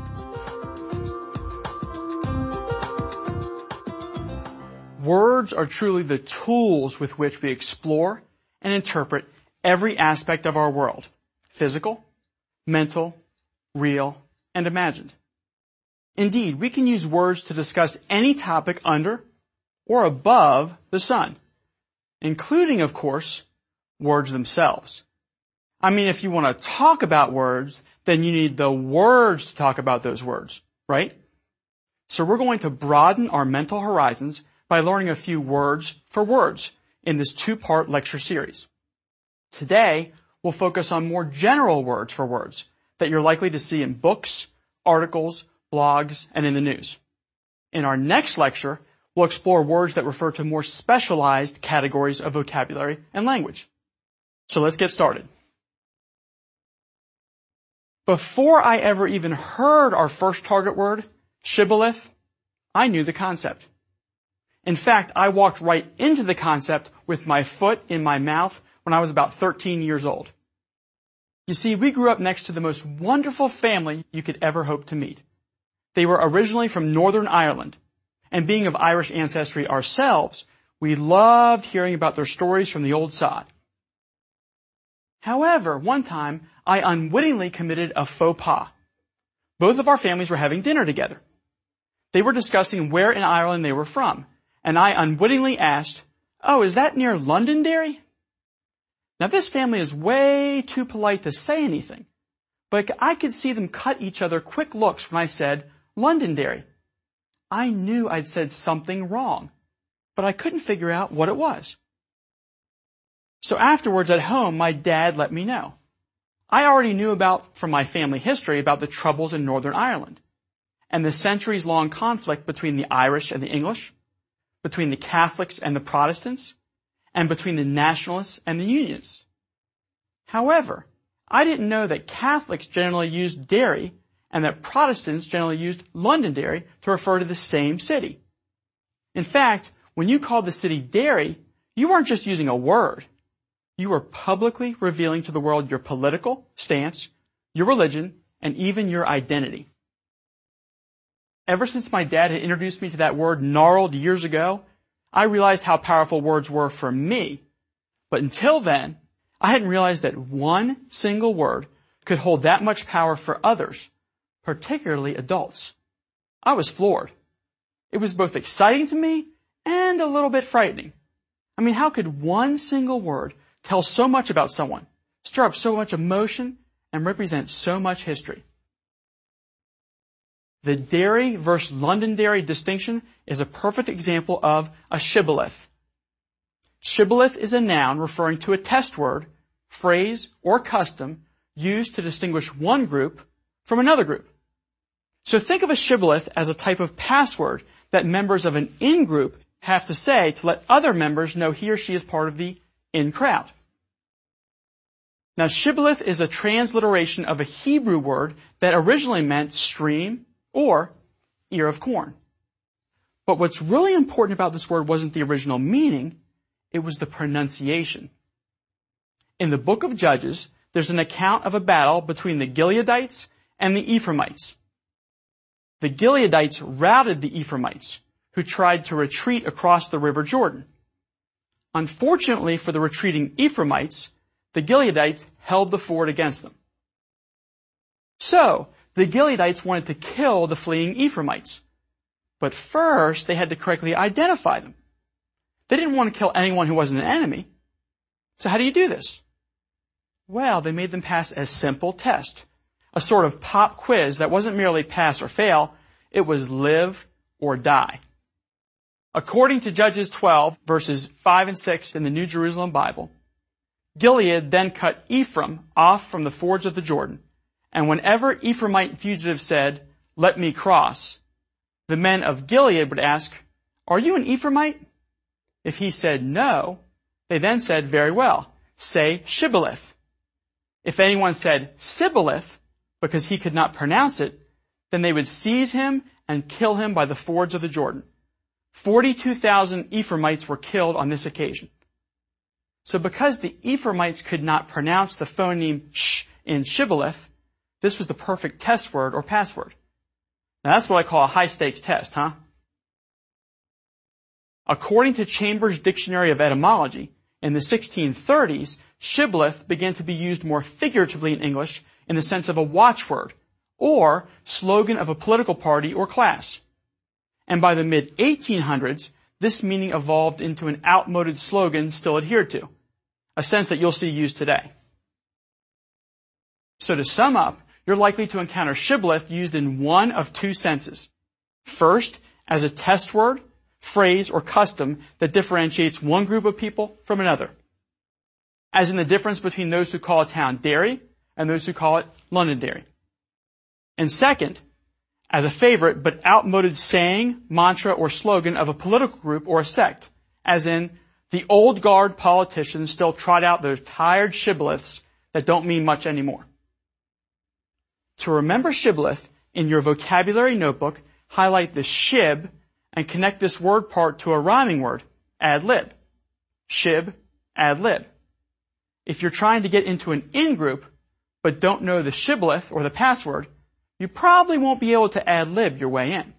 Words are truly the tools with which we explore and interpret every aspect of our world, physical, mental, real, and imagined. Indeed, we can use words to discuss any topic under or above the sun, including, of course, words themselves. I mean, if you want to talk about words, then you need the words to talk about those words, right? So we're going to broaden our mental horizons by learning a few words for words in this two-part lecture series. Today, we'll focus on more general words for words that you're likely to see in books, articles, blogs, and in the news. In our next lecture, we'll explore words that refer to more specialized categories of vocabulary and language. So let's get started. Before I ever even heard our first target word, shibboleth, I knew the concept. In fact, I walked right into the concept with my foot in my mouth when I was about thirteen years old. You see, we grew up next to the most wonderful family you could ever hope to meet. They were originally from Northern Ireland, and being of Irish ancestry ourselves, we loved hearing about their stories from the old sod. However, one time, I unwittingly committed a faux pas. Both of our families were having dinner together. They were discussing where in Ireland they were from, and I unwittingly asked, "Oh, is that near Londonderry?" Now, this family is way too polite to say anything, but I could see them cut each other quick looks when I said Londonderry. I knew I'd said something wrong, but I couldn't figure out what it was. So afterwards at home, my dad let me know. I already knew about, from my family history, about the troubles in Northern Ireland and the centuries-long conflict between the Irish and the English, between the Catholics and the Protestants, and between the Nationalists and the Unionists. However, I didn't know that Catholics generally used Derry and that Protestants generally used Londonderry to refer to the same city. In fact, when you called the city Derry, you weren't just using a word. You were publicly revealing to the world your political stance, your religion, and even your identity. Ever since my dad had introduced me to that word gnarled years ago, I realized how powerful words were for me. But until then, I hadn't realized that one single word could hold that much power for others, particularly adults. I was floored. It was both exciting to me and a little bit frightening. I mean, how could one single word tell so much about someone, stir up so much emotion, and represent so much history? The Derry versus Londonderry distinction is a perfect example of a shibboleth. Shibboleth is a noun referring to a test word, phrase, or custom used to distinguish one group from another group. So think of a shibboleth as a type of password that members of an in-group have to say to let other members know he or she is part of the in crowd. Now, shibboleth is a transliteration of a Hebrew word that originally meant stream or ear of corn. But what's really important about this word wasn't the original meaning, it was the pronunciation. In the book of Judges, there's an account of a battle between the Gileadites and the Ephraimites. The Gileadites routed the Ephraimites, who tried to retreat across the river Jordan. Unfortunately for the retreating Ephraimites, the Gileadites held the fort against them. So, the Gileadites wanted to kill the fleeing Ephraimites. But first, they had to correctly identify them. They didn't want to kill anyone who wasn't an enemy. So how do you do this? Well, they made them pass a simple test, a sort of pop quiz that wasn't merely pass or fail, it was live or die. According to Judges twelve, verses five and six in the New Jerusalem Bible, Gilead then cut Ephraim off from the fords of the Jordan, and whenever Ephraimite fugitives said, "Let me cross," the men of Gilead would ask, "Are you an Ephraimite?" If he said no, they then said, "Very well, say Shibboleth." If anyone said Sibboleth, because he could not pronounce it, then they would seize him and kill him by the fords of the Jordan. forty-two thousand Ephraimites were killed on this occasion. So because the Ephraimites could not pronounce the phoneme sh in Shibboleth, this was the perfect test word or password. Now that's what I call a high-stakes test, huh? According to Chambers' Dictionary of Etymology, in the sixteen thirties, Shibboleth began to be used more figuratively in English in the sense of a watchword or slogan of a political party or class. And by the mid eighteen hundreds, this meaning evolved into an outmoded slogan still adhered to, a sense that you'll see used today. So to sum up, you're likely to encounter Shibboleth used in one of two senses. First, as a test word, phrase, or custom that differentiates one group of people from another, as in the difference between those who call a town Derry and those who call it Londonderry. And second, as a favorite but outmoded saying, mantra, or slogan of a political group or a sect, as in the old guard politicians still trot out those tired shibboleths that don't mean much anymore. To remember shibboleth, in your vocabulary notebook, highlight the shib and connect this word part to a rhyming word, ad lib. Shib, ad lib. If you're trying to get into an in-group but don't know the shibboleth or the password, you probably won't be able to ad-lib your way in.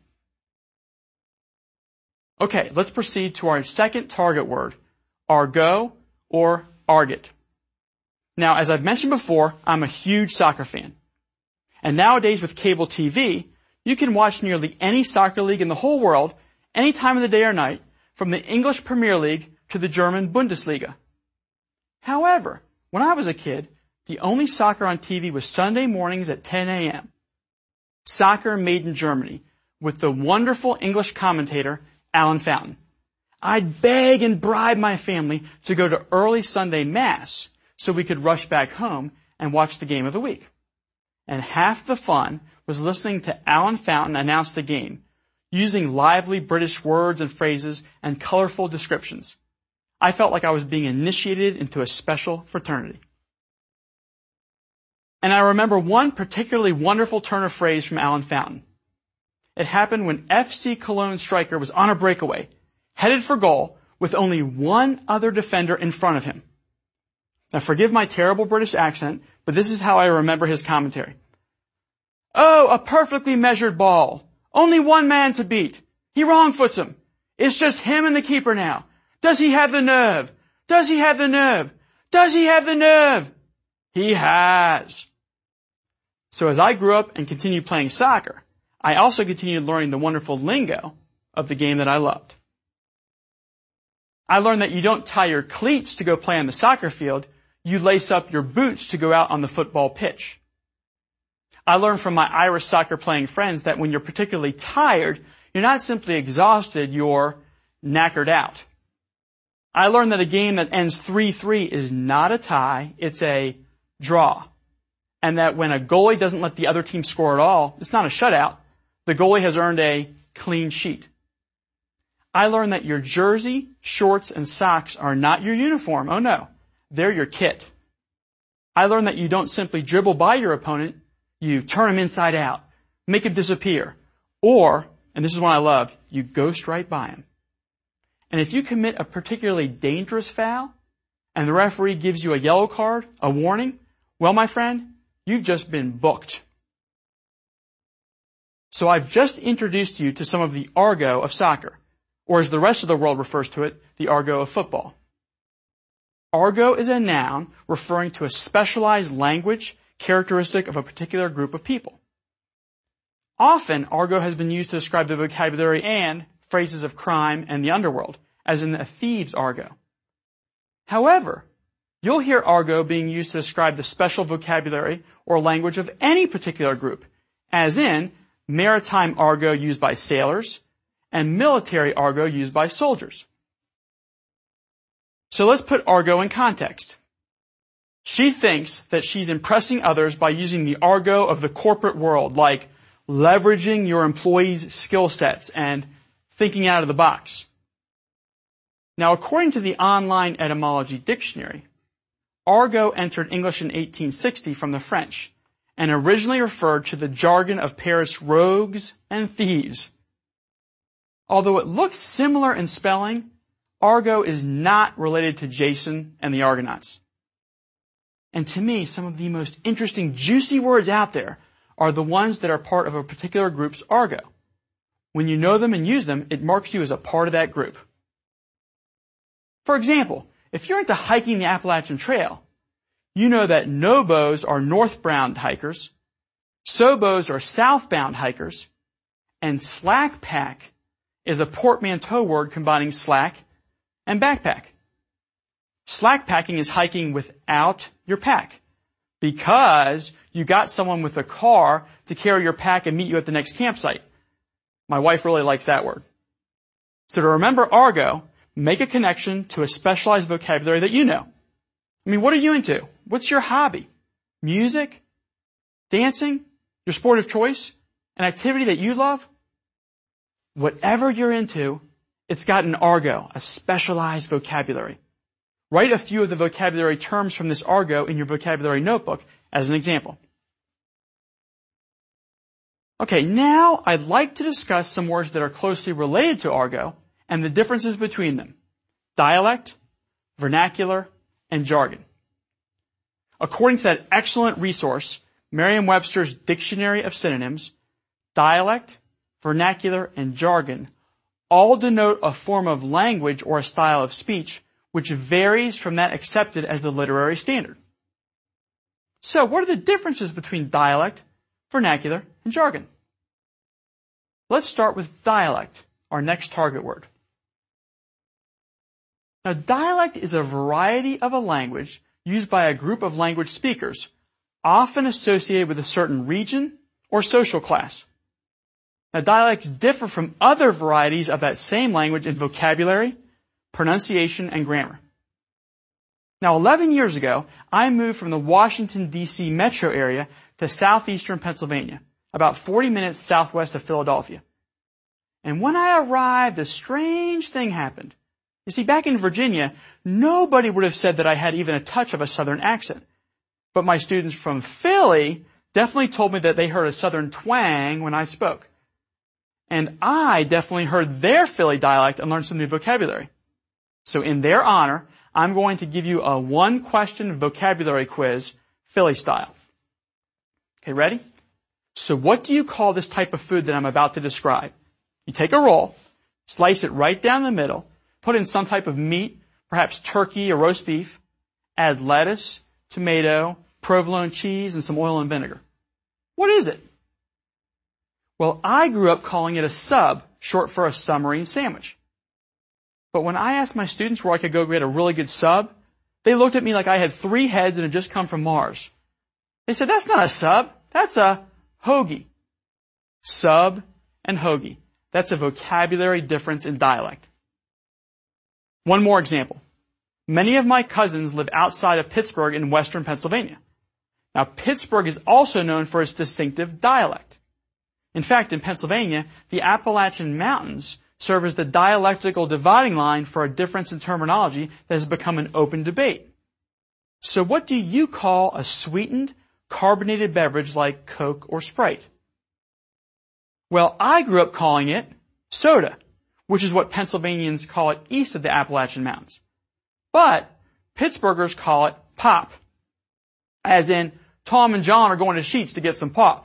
Okay, let's proceed to our second target word, argot or argot. Now, as I've mentioned before, I'm a huge soccer fan. And nowadays with cable T V, you can watch nearly any soccer league in the whole world, any time of the day or night, from the English Premier League to the German Bundesliga. However, when I was a kid, the only soccer on T V was Sunday mornings at ten a.m. Soccer Made in Germany, with the wonderful English commentator, Alan Fountain. I'd beg and bribe my family to go to early Sunday Mass so we could rush back home and watch the game of the week. And half the fun was listening to Alan Fountain announce the game, using lively British words and phrases and colorful descriptions. I felt like I was being initiated into a special fraternity. And I remember one particularly wonderful turn of phrase from Alan Fountain. It happened when F C Cologne striker was on a breakaway, headed for goal, with only one other defender in front of him. Now forgive my terrible British accent, but this is how I remember his commentary. "Oh, a perfectly measured ball. Only one man to beat. He wrong-foots him. It's just him and the keeper now. Does he have the nerve? Does he have the nerve? Does he have the nerve? He has." So as I grew up and continued playing soccer, I also continued learning the wonderful lingo of the game that I loved. I learned that you don't tie your cleats to go play on the soccer field, you lace up your boots to go out on the football pitch. I learned from my Irish soccer playing friends that when you're particularly tired, you're not simply exhausted, you're knackered out. I learned that a game that ends three three is not a tie, it's a draw. And that when a goalie doesn't let the other team score at all, it's not a shutout. The goalie has earned a clean sheet. I learned that your jersey, shorts, and socks are not your uniform. Oh no, they're your kit. I learned that you don't simply dribble by your opponent, you turn him inside out, make him disappear, or, and this is one I love, you ghost right by him. And if you commit a particularly dangerous foul, and the referee gives you a yellow card, a warning, well, my friend, you've just been booked. So I've just introduced you to some of the argot of soccer, or as the rest of the world refers to it, the argot of football. Argot is a noun referring to a specialized language characteristic of a particular group of people. Often, argot has been used to describe the vocabulary and phrases of crime and the underworld, as in a thieves' argot. However, you'll hear argot being used to describe the special vocabulary or language of any particular group, as in maritime argot used by sailors, and military argot used by soldiers. So let's put argot in context. She thinks that she's impressing others by using the argot of the corporate world, like leveraging your employees' skill sets and thinking out of the box. Now, according to the online etymology dictionary, argot entered English in eighteen sixty from the French and originally referred to the jargon of Paris rogues and thieves. Although it looks similar in spelling, argot is not related to Jason and the Argonauts. And to me, some of the most interesting, juicy words out there are the ones that are part of a particular group's argot. When you know them and use them, it marks you as a part of that group. For example, if you're into hiking the Appalachian Trail, you know that nobos are northbound hikers, sobos are southbound hikers, and slack pack is a portmanteau word combining slack and backpack. Slack packing is hiking without your pack because you got someone with a car to carry your pack and meet you at the next campsite. My wife really likes that word. So to remember argot, make a connection to a specialized vocabulary that you know. I mean, what are you into? What's your hobby? Music? Dancing? Your sport of choice? An activity that you love? Whatever you're into, it's got an argot, a specialized vocabulary. Write a few of the vocabulary terms from this argot in your vocabulary notebook as an example. Okay, now I'd like to discuss some words that are closely related to argot and the differences between them. Dialect, vernacular, and jargon. According to that excellent resource, Merriam-Webster's Dictionary of Synonyms, dialect, vernacular, and jargon all denote a form of language or a style of speech which varies from that accepted as the literary standard. So, what are the differences between dialect, vernacular, and jargon? Let's start with dialect, our next target word. Now, dialect is a variety of a language used by a group of language speakers, often associated with a certain region or social class. Now, dialects differ from other varieties of that same language in vocabulary, pronunciation, and grammar. Now, eleven years ago, I moved from the Washington, D C metro area to southeastern Pennsylvania, about forty minutes southwest of Philadelphia. And when I arrived, a strange thing happened. You see, back in Virginia, nobody would have said that I had even a touch of a southern accent. But my students from Philly definitely told me that they heard a southern twang when I spoke. And I definitely heard their Philly dialect and learned some new vocabulary. So in their honor, I'm going to give you a one-question vocabulary quiz, Philly style. Okay, ready? So what do you call this type of food that I'm about to describe? You take a roll, slice it right down the middle, put in some type of meat, perhaps turkey or roast beef, add lettuce, tomato, provolone cheese, and some oil and vinegar. What is it? Well, I grew up calling it a sub, short for a submarine sandwich. But when I asked my students where I could go get a really good sub, they looked at me like I had three heads and had just come from Mars. They said, that's not a sub, that's a hoagie. Sub and hoagie. That's a vocabulary difference in dialect. One more example. Many of my cousins live outside of Pittsburgh in western Pennsylvania. Now, Pittsburgh is also known for its distinctive dialect. In fact, in Pennsylvania, the Appalachian Mountains serve as the dialectical dividing line for a difference in terminology that has become an open debate. So what do you call a sweetened, carbonated beverage like Coke or Sprite? Well, I grew up calling it soda, which is what Pennsylvanians call it east of the Appalachian Mountains. But Pittsburghers call it pop, as in Tom and John are going to Sheetz to get some pop.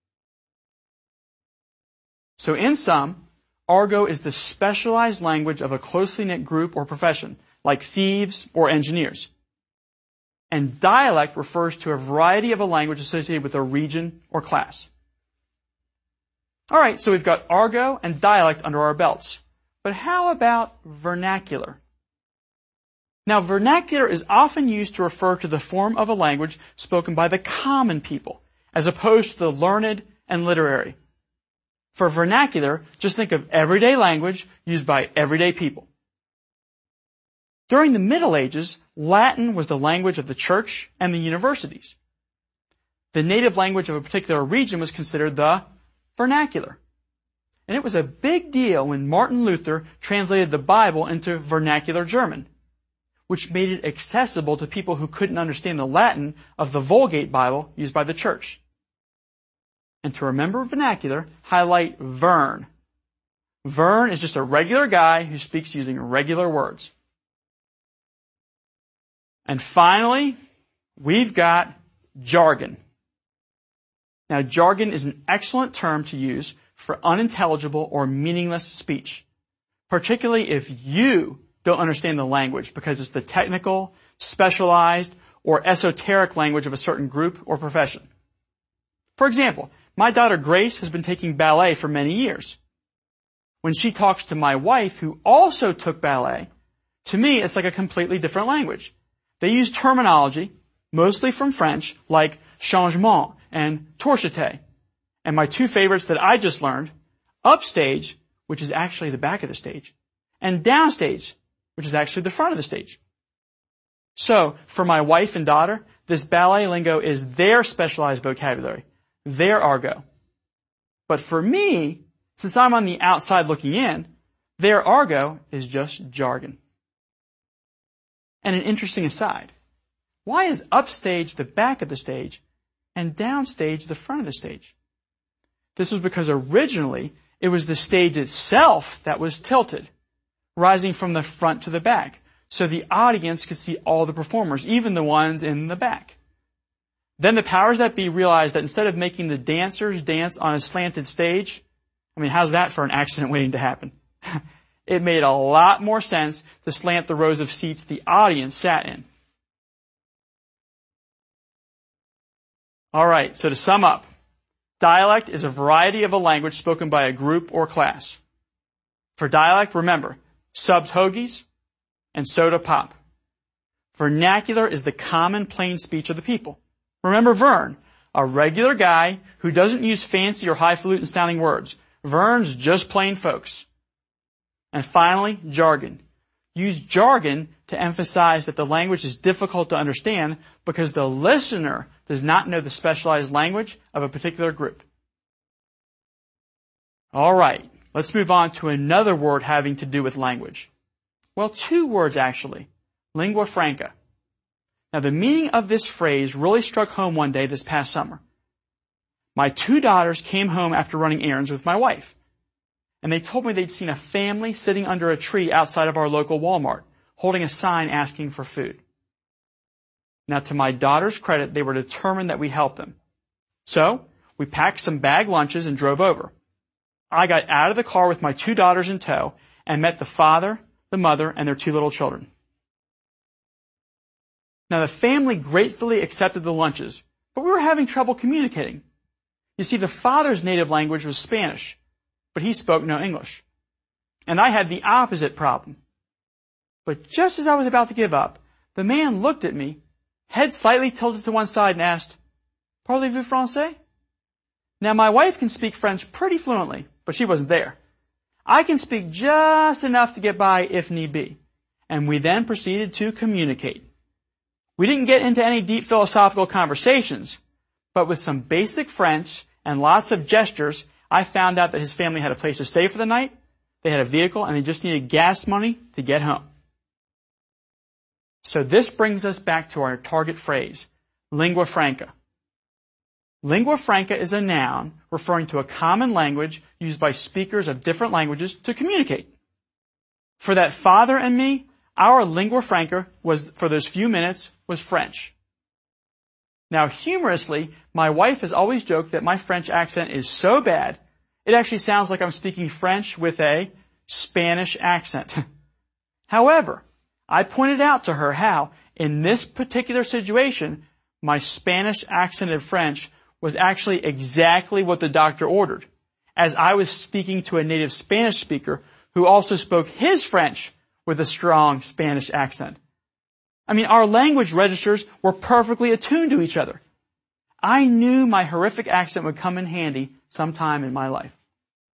So in sum, argot is the specialized language of a closely knit group or profession, like thieves or engineers. And dialect refers to a variety of a language associated with a region or class. All right, so we've got argot and dialect under our belts. But how about vernacular? Now, vernacular is often used to refer to the form of a language spoken by the common people, as opposed to the learned and literary. For vernacular, just think of everyday language used by everyday people. During the Middle Ages, Latin was the language of the church and the universities. The native language of a particular region was considered the vernacular. And it was a big deal when Martin Luther translated the Bible into vernacular German, which made it accessible to people who couldn't understand the Latin of the Vulgate Bible used by the church. And to remember vernacular, highlight Vern. Vern is just a regular guy who speaks using regular words. And finally, we've got jargon. Now, jargon is an excellent term to use for unintelligible or meaningless speech, particularly if you don't understand the language because it's the technical, specialized, or esoteric language of a certain group or profession. For example, my daughter Grace has been taking ballet for many years. When she talks to my wife, who also took ballet, to me it's like a completely different language. They use terminology, mostly from French, like changement and torchete. And my two favorites that I just learned, upstage, which is actually the back of the stage, and downstage, which is actually the front of the stage. So, for my wife and daughter, this ballet lingo is their specialized vocabulary, their argot. But for me, since I'm on the outside looking in, their argot is just jargon. And an interesting aside, why is upstage the back of the stage and downstage the front of the stage? This was because originally it was the stage itself that was tilted, rising from the front to the back, so the audience could see all the performers, even the ones in the back. Then the powers that be realized that instead of making the dancers dance on a slanted stage, I mean, how's that for an accident waiting to happen? It made a lot more sense to slant the rows of seats the audience sat in. All right, so to sum up, dialect is a variety of a language spoken by a group or class. For dialect, remember, subs hoagies and soda pop. Vernacular is the common plain speech of the people. Remember Vern, a regular guy who doesn't use fancy or highfalutin sounding words. Vern's just plain folks. And finally, jargon. Use jargon to emphasize that the language is difficult to understand because the listener does not know the specialized language of a particular group. All right, let's move on to another word having to do with language. Well, two words actually. Lingua franca. Now, the meaning of this phrase really struck home one day this past summer. My two daughters came home after running errands with my wife, and they told me they'd seen a family sitting under a tree outside of our local Walmart, holding a sign asking for food. Now, to my daughters' credit, they were determined that we help them. So, we packed some bag lunches and drove over. I got out of the car with my two daughters in tow and met the father, the mother, and their two little children. Now, the family gratefully accepted the lunches, but we were having trouble communicating. You see, the father's native language was Spanish, but he spoke no English. And I had the opposite problem. But just as I was about to give up, the man looked at me, head slightly tilted to one side, and asked, "Parlez-vous français?" Now, my wife can speak French pretty fluently, but she wasn't there. I can speak just enough to get by if need be. And we then proceeded to communicate. We didn't get into any deep philosophical conversations, but with some basic French and lots of gestures, I found out that his family had a place to stay for the night, they had a vehicle, and they just needed gas money to get home. So this brings us back to our target phrase, lingua franca. Lingua franca is a noun referring to a common language used by speakers of different languages to communicate. For that father and me, our lingua franca was, for those few minutes, was French. Now, humorously, my wife has always joked that my French accent is so bad, it actually sounds like I'm speaking French with a Spanish accent. However, I pointed out to her how, in this particular situation, my Spanish accented French was actually exactly what the doctor ordered, as I was speaking to a native Spanish speaker who also spoke his French with a strong Spanish accent. I mean, our language registers were perfectly attuned to each other. I knew my horrific accent would come in handy sometime in my life.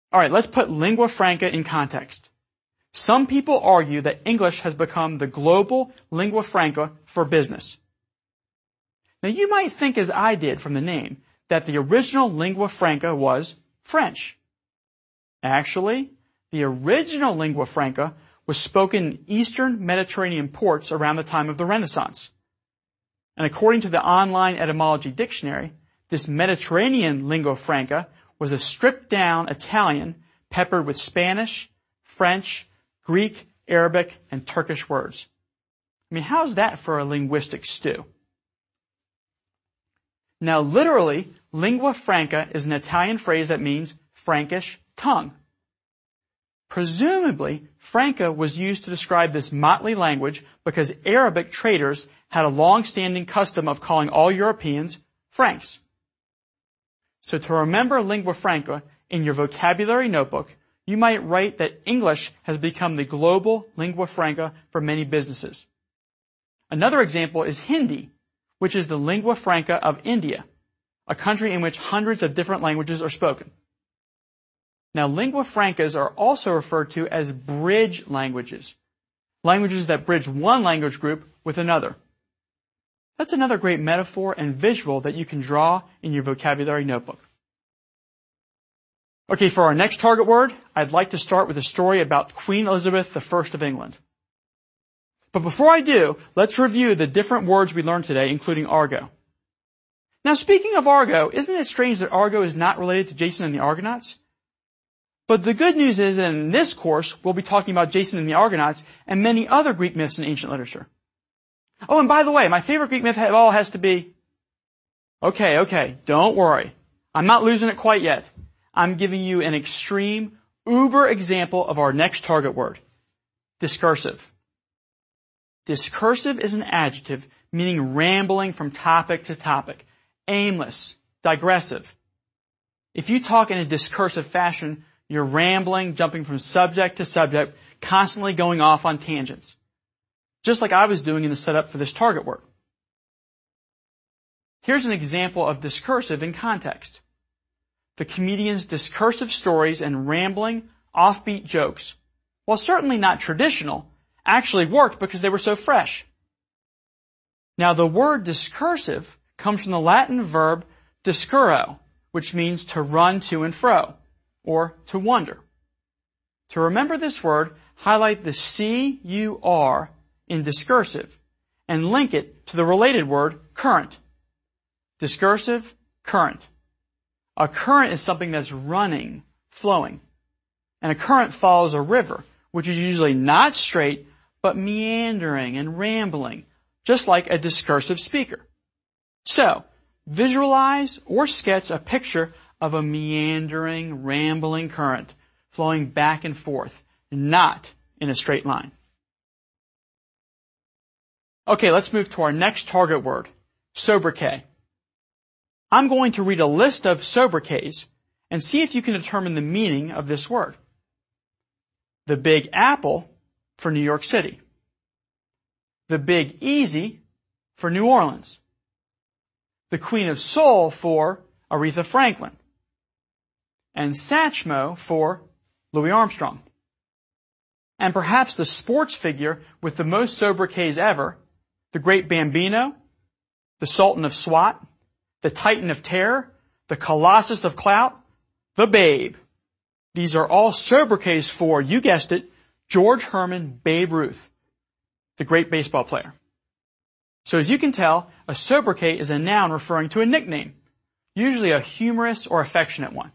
Alright, let's put lingua franca in context. Some people argue that English has become the global lingua franca for business. Now you might think, as I did from the name, that the original lingua franca was French. Actually, the original lingua franca was spoken in Eastern Mediterranean ports around the time of the Renaissance. And according to the online etymology dictionary, this Mediterranean lingua franca was a stripped-down Italian peppered with Spanish, French, Greek, Arabic, and Turkish words. I mean, how's that for a linguistic stew? Now, literally, lingua franca is an Italian phrase that means Frankish tongue. Presumably, franca was used to describe this motley language because Arabic traders had a long-standing custom of calling all Europeans Franks. So to remember lingua franca in your vocabulary notebook, you might write that English has become the global lingua franca for many businesses. Another example is Hindi, which is the lingua franca of India, a country in which hundreds of different languages are spoken. Now, lingua francas are also referred to as bridge languages, languages that bridge one language group with another. That's another great metaphor and visual that you can draw in your vocabulary notebook. Okay, for our next target word, I'd like to start with a story about Queen Elizabeth the First of England. But before I do, let's review the different words we learned today, including Argo. Now, speaking of Argo, isn't it strange that Argo is not related to Jason and the Argonauts? But the good news is that in this course, we'll be talking about Jason and the Argonauts and many other Greek myths in ancient literature. Oh, and by the way, my favorite Greek myth of all has to be... Okay, okay, don't worry. I'm not losing it quite yet. I'm giving you an extreme, uber example of our next target word. Discursive. Discursive is an adjective meaning rambling from topic to topic, aimless, digressive. If you talk in a discursive fashion, you're rambling, jumping from subject to subject, constantly going off on tangents. Just like I was doing in the setup for this target word. Here's an example of discursive in context. The comedian's discursive stories and rambling, offbeat jokes, while certainly not traditional, actually worked because they were so fresh. Now, the word discursive comes from the Latin verb discurro, which means to run to and fro, or to wonder. To remember this word, highlight the C U R in discursive and link it to the related word current. Discursive, current. A current is something that's running, flowing. And a current follows a river, which is usually not straight, but meandering and rambling, just like a discursive speaker. So, visualize or sketch a picture of a meandering, rambling current flowing back and forth, not in a straight line. Okay, let's move to our next target word, sobriquet. I'm going to read a list of sobriquets and see if you can determine the meaning of this word. The Big Apple for New York City. The Big Easy for New Orleans. The Queen of Soul for Aretha Franklin. And Satchmo for Louis Armstrong. And perhaps the sports figure with the most sobriquets ever, the Great Bambino, the Sultan of Swat, the Titan of Terror, the Colossus of Clout, the Babe. These are all sobriquets for, you guessed it, George Herman Babe Ruth, the great baseball player. So as you can tell, a sobriquet is a noun referring to a nickname, usually a humorous or affectionate one.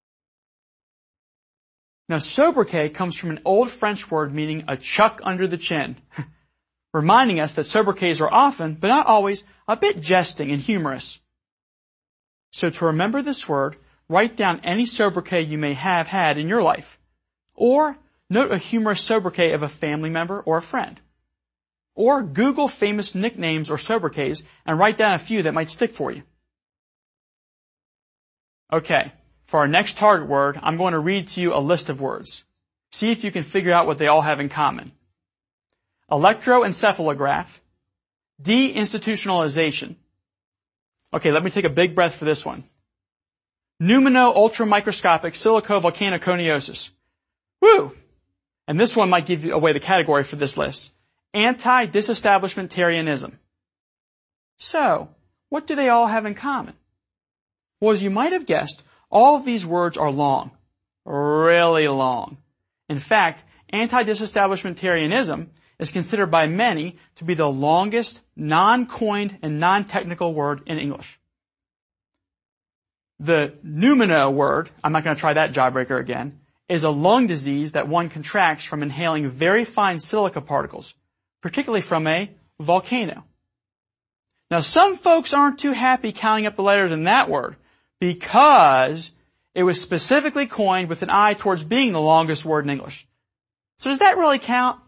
Now, sobriquet comes from an old French word meaning a chuck under the chin, reminding us that sobriquets are often, but not always, a bit jesting and humorous. So to remember this word, write down any sobriquet you may have had in your life, or note a humorous sobriquet of a family member or a friend. Or Google famous nicknames or sobriquets and write down a few that might stick for you. Okay, for our next target word, I'm going to read to you a list of words. See if you can figure out what they all have in common. Electroencephalograph, deinstitutionalization. Okay, let me take a big breath for this one. Pneumano-ultramicroscopic silicovolcanoconiosis. Woo! And this one might give you away the category for this list. Anti-disestablishmentarianism. So, what do they all have in common? Well, as you might have guessed, all of these words are long. Really long. In fact, anti-disestablishmentarianism is considered by many to be the longest non-coined and non-technical word in English. The pneumono word, I'm not going to try that jawbreaker again, is a lung disease that one contracts from inhaling very fine silica particles, particularly from a volcano. Now, some folks aren't too happy counting up the letters in that word because it was specifically coined with an eye towards being the longest word in English. So does that really count?